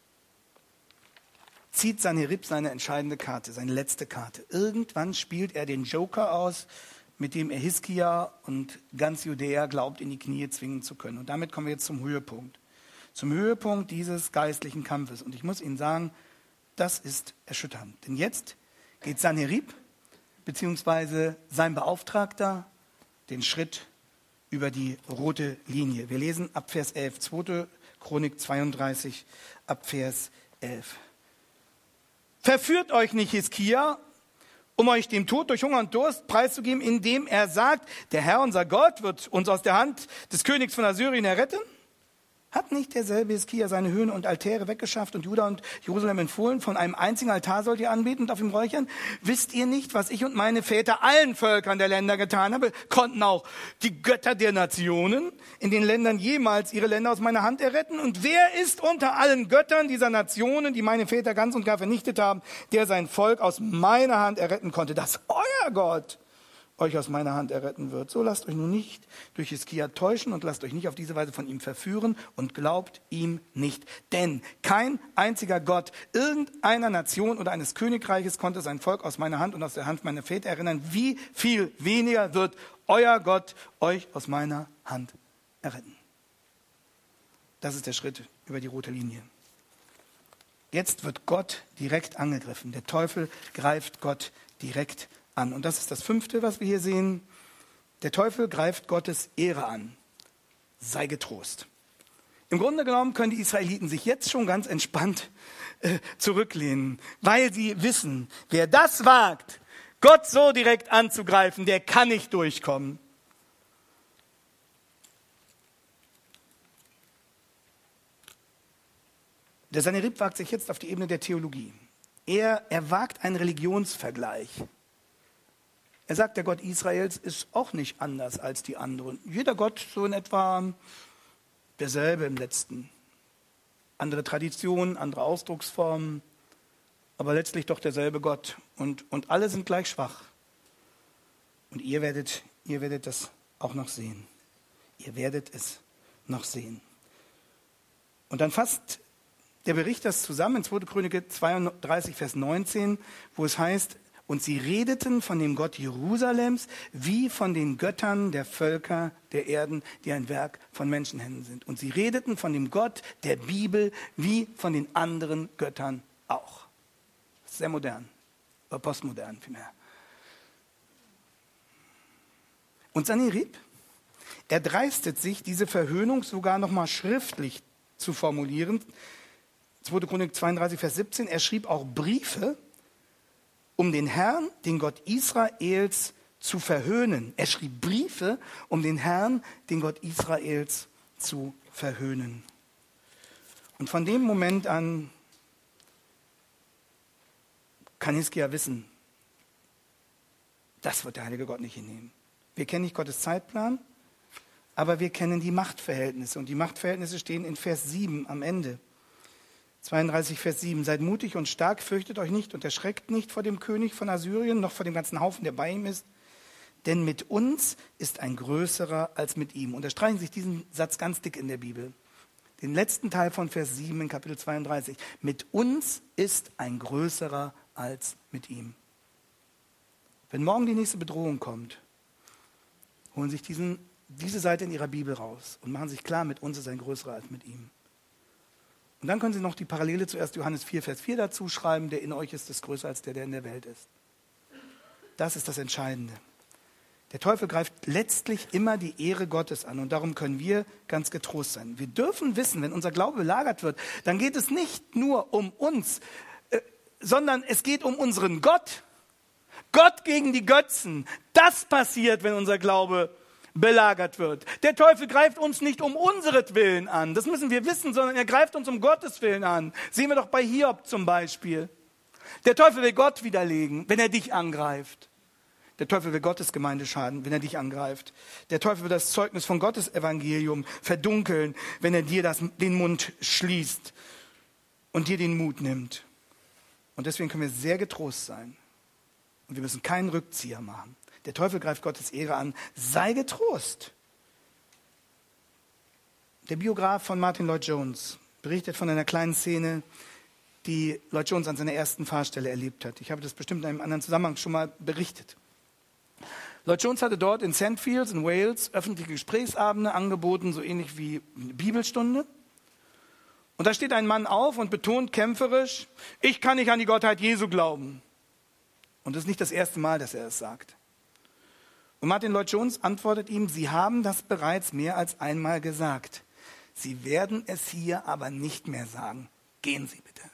zieht Sanherib seine entscheidende Karte, seine letzte Karte. Irgendwann spielt er den Joker aus, mit dem er Hiskia und ganz Judäa glaubt, in die Knie zwingen zu können. Und damit kommen wir jetzt zum Höhepunkt. Zum Höhepunkt dieses geistlichen Kampfes. Und ich muss Ihnen sagen, das ist erschütternd. Denn jetzt geht Sanherib, beziehungsweise sein Beauftragter, den Schritt über die rote Linie. Wir lesen ab Vers elf, zweiter Chronik zweiunddreißig, ab Vers elf. Verführt euch nicht, Hiskia, um euch dem Tod durch Hunger und Durst preiszugeben, indem er sagt, der Herr, unser Gott, wird uns aus der Hand des Königs von Assyrien erretten? Hat nicht derselbe Hiskia seine Höhen und Altäre weggeschafft und Juda und Jerusalem empfohlen? Von einem einzigen Altar sollt ihr anbeten und auf ihm räuchern? Wisst ihr nicht, was ich und meine Väter allen Völkern der Länder getan habe? Konnten auch die Götter der Nationen in den Ländern jemals ihre Länder aus meiner Hand erretten? Und wer ist unter allen Göttern dieser Nationen, die meine Väter ganz und gar vernichtet haben, der sein Volk aus meiner Hand erretten konnte? Das ist euer Gott. euch aus meiner Hand erretten wird. So lasst euch nun nicht durch Hiskia täuschen und lasst euch nicht auf diese Weise von ihm verführen und glaubt ihm nicht. Denn kein einziger Gott irgendeiner Nation oder eines Königreiches konnte sein Volk aus meiner Hand und aus der Hand meiner Väter erinnern. Wie viel weniger wird euer Gott euch aus meiner Hand erretten? Das ist der Schritt über die rote Linie. Jetzt wird Gott direkt angegriffen. Der Teufel greift Gott direkt an. Und das ist das Fünfte, was wir hier sehen. Der Teufel greift Gottes Ehre an. Sei getrost. Im Grunde genommen können die Israeliten sich jetzt schon ganz entspannt äh, zurücklehnen, weil sie wissen, wer das wagt, Gott so direkt anzugreifen, der kann nicht durchkommen. Der Sanherib wagt sich jetzt auf die Ebene der Theologie. Er, er wagt einen Religionsvergleich. Er sagt, der Gott Israels ist auch nicht anders als die anderen. Jeder Gott so in etwa derselbe im Letzten. Andere Traditionen, andere Ausdrucksformen, aber letztlich doch derselbe Gott. Und, und alle sind gleich schwach. Und ihr werdet, ihr werdet das auch noch sehen. Ihr werdet es noch sehen. Und dann fasst der Bericht das zusammen in zweite Chronik zweiunddreißig, Vers neunzehn, wo es heißt, und sie redeten von dem Gott Jerusalems wie von den Göttern der Völker der Erden, die ein Werk von Menschenhänden sind. Und sie redeten von dem Gott der Bibel wie von den anderen Göttern auch. Sehr modern, oder postmodern vielmehr. Und Sanherib, er dreistet sich, diese Verhöhnung sogar nochmal schriftlich zu formulieren. zweite Chronik zweiunddreißig, Vers siebzehn, er schrieb auch Briefe, um den Herrn, den Gott Israels, zu verhöhnen. Er schrieb Briefe, um den Herrn, den Gott Israels, zu verhöhnen. Und von dem Moment an kann Hiskia wissen, das wird der heilige Gott nicht hinnehmen. Wir kennen nicht Gottes Zeitplan, aber wir kennen die Machtverhältnisse. Und die Machtverhältnisse stehen in Vers sieben am Ende. zweiunddreißig, Vers sieben. Seid mutig und stark, fürchtet euch nicht und erschreckt nicht vor dem König von Assyrien, noch vor dem ganzen Haufen, der bei ihm ist. Denn mit uns ist ein größerer als mit ihm. Unterstreichen sich diesen Satz ganz dick in der Bibel. Den letzten Teil von Vers sieben in Kapitel zweiunddreißig. Mit uns ist ein größerer als mit ihm. Wenn morgen die nächste Bedrohung kommt, holen sich diesen, diese Seite in ihrer Bibel raus und machen sich klar, mit uns ist ein größerer als mit ihm. Und dann können Sie noch die Parallele zu ersten Johannes vier, Vers vier dazu schreiben, der in euch ist, ist größer als der, der in der Welt ist. Das ist das Entscheidende. Der Teufel greift letztlich immer die Ehre Gottes an und darum können wir ganz getrost sein. Wir dürfen wissen, wenn unser Glaube belagert wird, dann geht es nicht nur um uns, äh, sondern es geht um unseren Gott. Gott gegen die Götzen. Das passiert, wenn unser Glaube belagert wird. Der Teufel greift uns nicht um unseretwillen an, das müssen wir wissen, sondern er greift uns um Gottes Willen an. Sehen wir doch bei Hiob zum Beispiel. Der Teufel will Gott widerlegen, wenn er dich angreift. Der Teufel will Gottes Gemeinde schaden, wenn er dich angreift. Der Teufel will das Zeugnis von Gottes Evangelium verdunkeln, wenn er dir das, den Mund schließt und dir den Mut nimmt. Und deswegen können wir sehr getrost sein. Und wir müssen keinen Rückzieher machen. Der Teufel greift Gottes Ehre an. Sei getrost. Der Biograf von Martin Lloyd-Jones berichtet von einer kleinen Szene, die Lloyd-Jones an seiner ersten Pfarrstelle erlebt hat. Ich habe das bestimmt in einem anderen Zusammenhang schon mal berichtet. Lloyd-Jones hatte dort in Sandfields in Wales öffentliche Gesprächsabende angeboten, so ähnlich wie eine Bibelstunde. Und da steht ein Mann auf und betont kämpferisch, ich kann nicht an die Gottheit Jesu glauben. Und das ist nicht das erste Mal, dass er es sagt. Und Martin Lloyd-Jones antwortet ihm, Sie haben das bereits mehr als einmal gesagt. Sie werden es hier aber nicht mehr sagen. Gehen Sie bitte.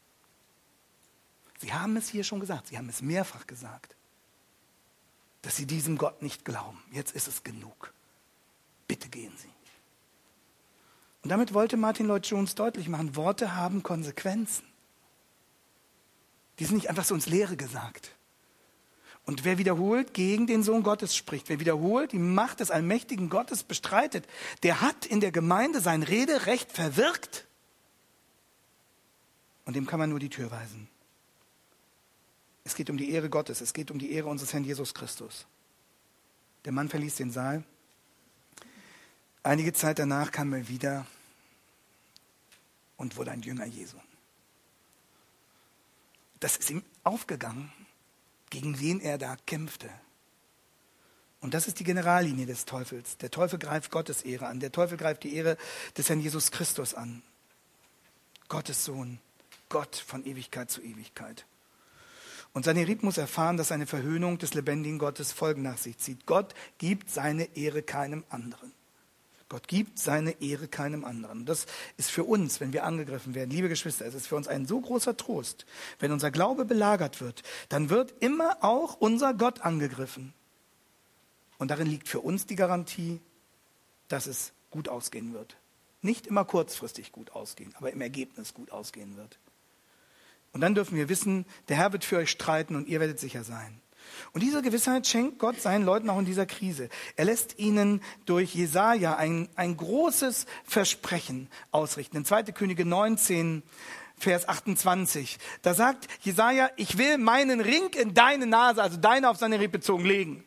Sie haben es hier schon gesagt, Sie haben es mehrfach gesagt, dass Sie diesem Gott nicht glauben. Jetzt ist es genug. Bitte gehen Sie. Und damit wollte Martin Lloyd-Jones deutlich machen, Worte haben Konsequenzen. Die sind nicht einfach so ins Leere gesagt. Und wer wiederholt gegen den Sohn Gottes spricht, wer wiederholt die Macht des allmächtigen Gottes bestreitet, der hat in der Gemeinde sein Rederecht verwirkt. Und dem kann man nur die Tür weisen. Es geht um die Ehre Gottes, es geht um die Ehre unseres Herrn Jesus Christus. Der Mann verließ den Saal. Einige Zeit danach kam er wieder und wurde ein Jünger Jesu. Das ist ihm aufgegangen, gegen wen er da kämpfte. Und das ist die Generallinie des Teufels. Der Teufel greift Gottes Ehre an. Der Teufel greift die Ehre des Herrn Jesus Christus an. Gottes Sohn, Gott von Ewigkeit zu Ewigkeit. Und Sanherib muss erfahren, dass eine Verhöhnung des lebendigen Gottes Folgen nach sich zieht. Gott gibt seine Ehre keinem anderen. Gott gibt seine Ehre keinem anderen. Das ist für uns, wenn wir angegriffen werden, liebe Geschwister, es ist für uns ein so großer Trost. Wenn unser Glaube belagert wird, dann wird immer auch unser Gott angegriffen. Und darin liegt für uns die Garantie, dass es gut ausgehen wird. Nicht immer kurzfristig gut ausgehen, aber im Ergebnis gut ausgehen wird. Und dann dürfen wir wissen, der Herr wird für euch streiten und ihr werdet sicher sein. Und diese Gewissheit schenkt Gott seinen Leuten auch in dieser Krise. Er lässt ihnen durch Jesaja ein, ein großes Versprechen ausrichten. In zweite Könige neunzehn, Vers achtundzwanzig, da sagt Jesaja, ich will meinen Ring in deine Nase, also deine auf seine Rieb bezogen, legen.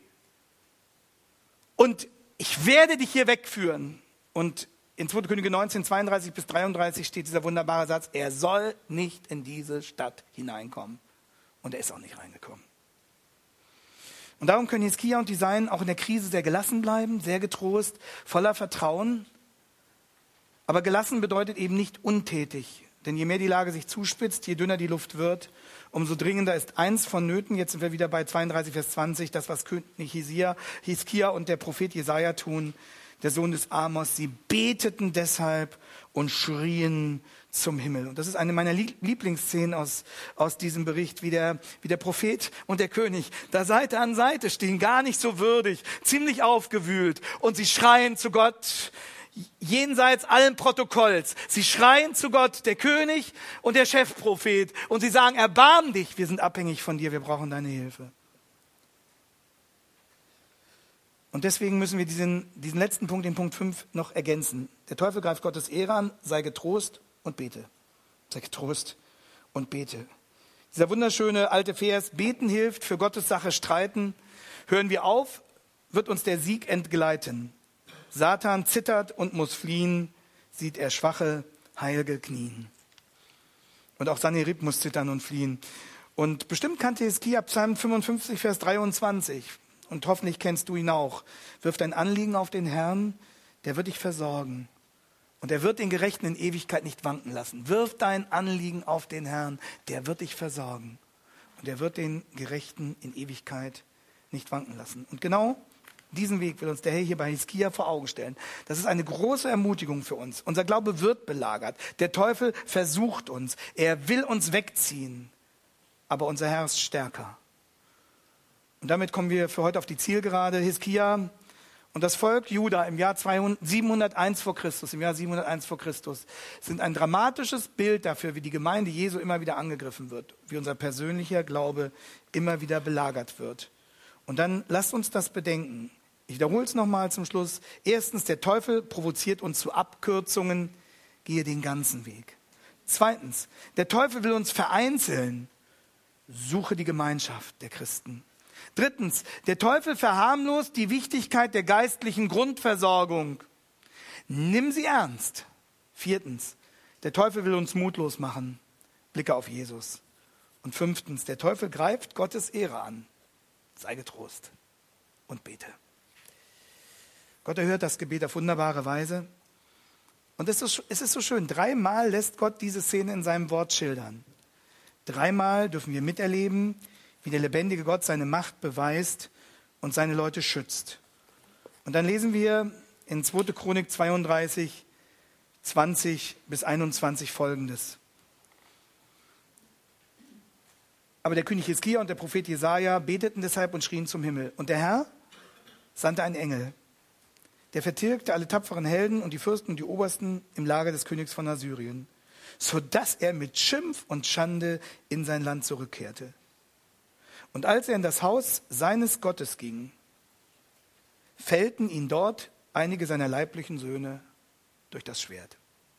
Und ich werde dich hier wegführen. Und in zweite Könige neunzehn, zweiunddreißig bis dreiunddreißig steht dieser wunderbare Satz, er soll nicht in diese Stadt hineinkommen. Und er ist auch nicht reingekommen. Und darum können Hiskia und die Seinen auch in der Krise sehr gelassen bleiben, sehr getrost, voller Vertrauen. Aber gelassen bedeutet eben nicht untätig. Denn je mehr die Lage sich zuspitzt, je dünner die Luft wird, umso dringender ist eins vonnöten. Jetzt sind wir wieder bei zweiunddreißig, Vers zwanzig, das, was König Hiskia und der Prophet Jesaja tun, der Sohn des Amos. Sie beteten deshalb und schrien zum Himmel. Und das ist eine meiner Lieblingsszenen aus, aus diesem Bericht, wie der, wie der Prophet und der König da Seite an Seite stehen, gar nicht so würdig, ziemlich aufgewühlt. Und sie schreien zu Gott, jenseits allen Protokolls. Sie schreien zu Gott, der König und der Chefprophet. Und sie sagen, erbarm dich, wir sind abhängig von dir, wir brauchen deine Hilfe. Und deswegen müssen wir diesen, diesen letzten Punkt, den Punkt fünf, noch ergänzen. Der Teufel greift Gottes Ehre an, sei getrost und bete. Sei getrost und bete. Dieser wunderschöne alte Vers, beten hilft, für Gottes Sache streiten. Hören wir auf, wird uns der Sieg entgleiten. Satan zittert und muss fliehen, sieht er schwache, heilige knien. Und auch Sanherib muss zittern und fliehen. Und bestimmt kannte Hiskia Psalm fünfundfünfzig, Vers dreiundzwanzig. Und hoffentlich kennst du ihn auch. Wirf dein Anliegen auf den Herrn, der wird dich versorgen. Und er wird den Gerechten in Ewigkeit nicht wanken lassen. Wirf dein Anliegen auf den Herrn, der wird dich versorgen. Und er wird den Gerechten in Ewigkeit nicht wanken lassen. Und genau diesen Weg will uns der Herr hier bei Hiskia vor Augen stellen. Das ist eine große Ermutigung für uns. Unser Glaube wird belagert. Der Teufel versucht uns. Er will uns wegziehen. Aber unser Herr ist stärker. Und damit kommen wir für heute auf die Zielgerade. Hiskia und das Volk Juda im Jahr siebenhunderteins vor Christus, im Jahr siebenhunderteins vor Christus, sind ein dramatisches Bild dafür, wie die Gemeinde Jesu immer wieder angegriffen wird, wie unser persönlicher Glaube immer wieder belagert wird. Und dann lasst uns das bedenken. Ich wiederhole es nochmal zum Schluss. Erstens, der Teufel provoziert uns zu Abkürzungen, gehe den ganzen Weg. Zweitens, der Teufel will uns vereinzeln, suche die Gemeinschaft der Christen. Drittens, der Teufel verharmlost die Wichtigkeit der geistlichen Grundversorgung. Nimm sie ernst. Viertens, der Teufel will uns mutlos machen. Blicke auf Jesus. Und fünftens, der Teufel greift Gottes Ehre an. Sei getrost und bete. Gott erhört das Gebet auf wunderbare Weise. Und es ist, es ist so schön, dreimal lässt Gott diese Szene in seinem Wort schildern. Dreimal dürfen wir miterleben, wie der lebendige Gott seine Macht beweist und seine Leute schützt. Und dann lesen wir in zweite Chronik zweiunddreißig, zwanzig bis einundzwanzig Folgendes. Aber der König Hiskia und der Prophet Jesaja beteten deshalb und schrien zum Himmel. Und der Herr sandte einen Engel, der vertilgte alle tapferen Helden und die Fürsten und die Obersten im Lager des Königs von Assyrien, sodass er mit Schimpf und Schande in sein Land zurückkehrte. Und als er in das Haus seines Gottes ging, fällten ihn dort einige seiner leiblichen Söhne durch das Schwert.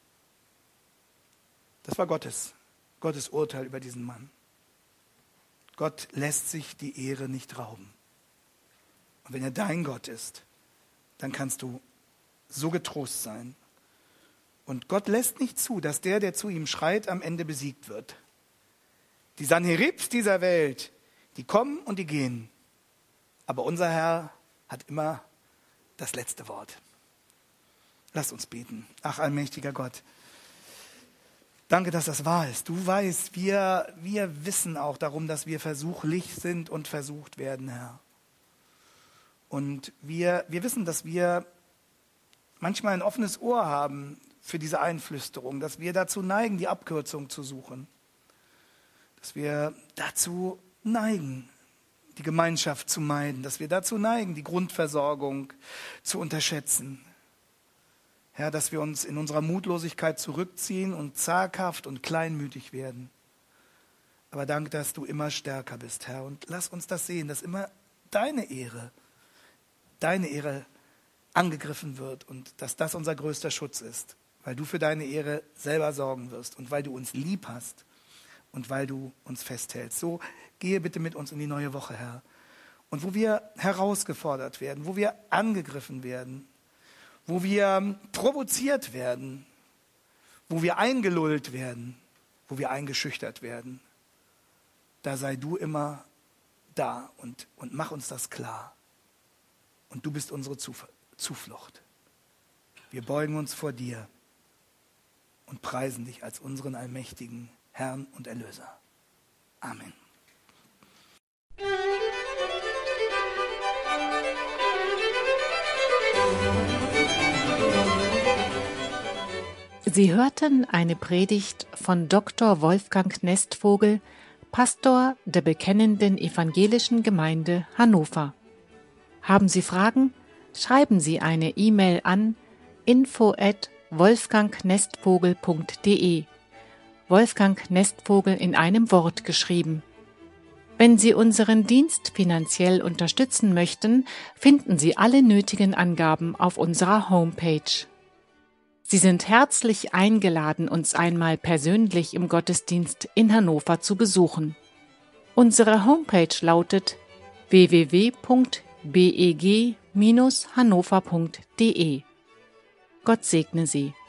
Das war Gottes, Gottes Urteil über diesen Mann. Gott lässt sich die Ehre nicht rauben. Und wenn er dein Gott ist, dann kannst du so getrost sein. Und Gott lässt nicht zu, dass der, der zu ihm schreit, am Ende besiegt wird. Die Sanheribs dieser Welt, die kommen und die gehen. Aber unser Herr hat immer das letzte Wort. Lasst uns beten. Ach, allmächtiger Gott, danke, dass das wahr ist. Du weißt, wir, wir wissen auch darum, dass wir versuchlich sind und versucht werden, Herr. Und wir, wir wissen, dass wir manchmal ein offenes Ohr haben für diese Einflüsterung, dass wir dazu neigen, die Abkürzung zu suchen. Dass wir dazu neigen, die Gemeinschaft zu meiden, dass wir dazu neigen, die Grundversorgung zu unterschätzen. Herr, dass wir uns in unserer Mutlosigkeit zurückziehen und zaghaft und kleinmütig werden. Aber danke, dass du immer stärker bist, Herr. Und lass uns das sehen, dass immer deine Ehre, deine Ehre angegriffen wird und dass das unser größter Schutz ist, weil du für deine Ehre selber sorgen wirst und weil du uns lieb hast und weil du uns festhältst. So gehe bitte mit uns in die neue Woche, Herr. Und wo wir herausgefordert werden, wo wir angegriffen werden, wo wir provoziert werden, wo wir eingelullt werden, wo wir eingeschüchtert werden, da sei du immer da und, und mach uns das klar. Und du bist unsere Zuflucht. Wir beugen uns vor dir und preisen dich als unseren allmächtigen Herrn und Erlöser. Amen. Sie hörten eine Predigt von Doktor Wolfgang Nestvogel, Pastor der Bekennenden Evangelischen Gemeinde Hannover. Haben Sie Fragen? Schreiben Sie eine E-Mail an info at wolfgangnestvogel punkt de. Wolfgang Nestvogel in einem Wort geschrieben. Wenn Sie unseren Dienst finanziell unterstützen möchten, finden Sie alle nötigen Angaben auf unserer Homepage. Sie sind herzlich eingeladen, uns einmal persönlich im Gottesdienst in Hannover zu besuchen. Unsere Homepage lautet w w w punkt b e g Bindestrich hannover punkt de. Gott segne Sie.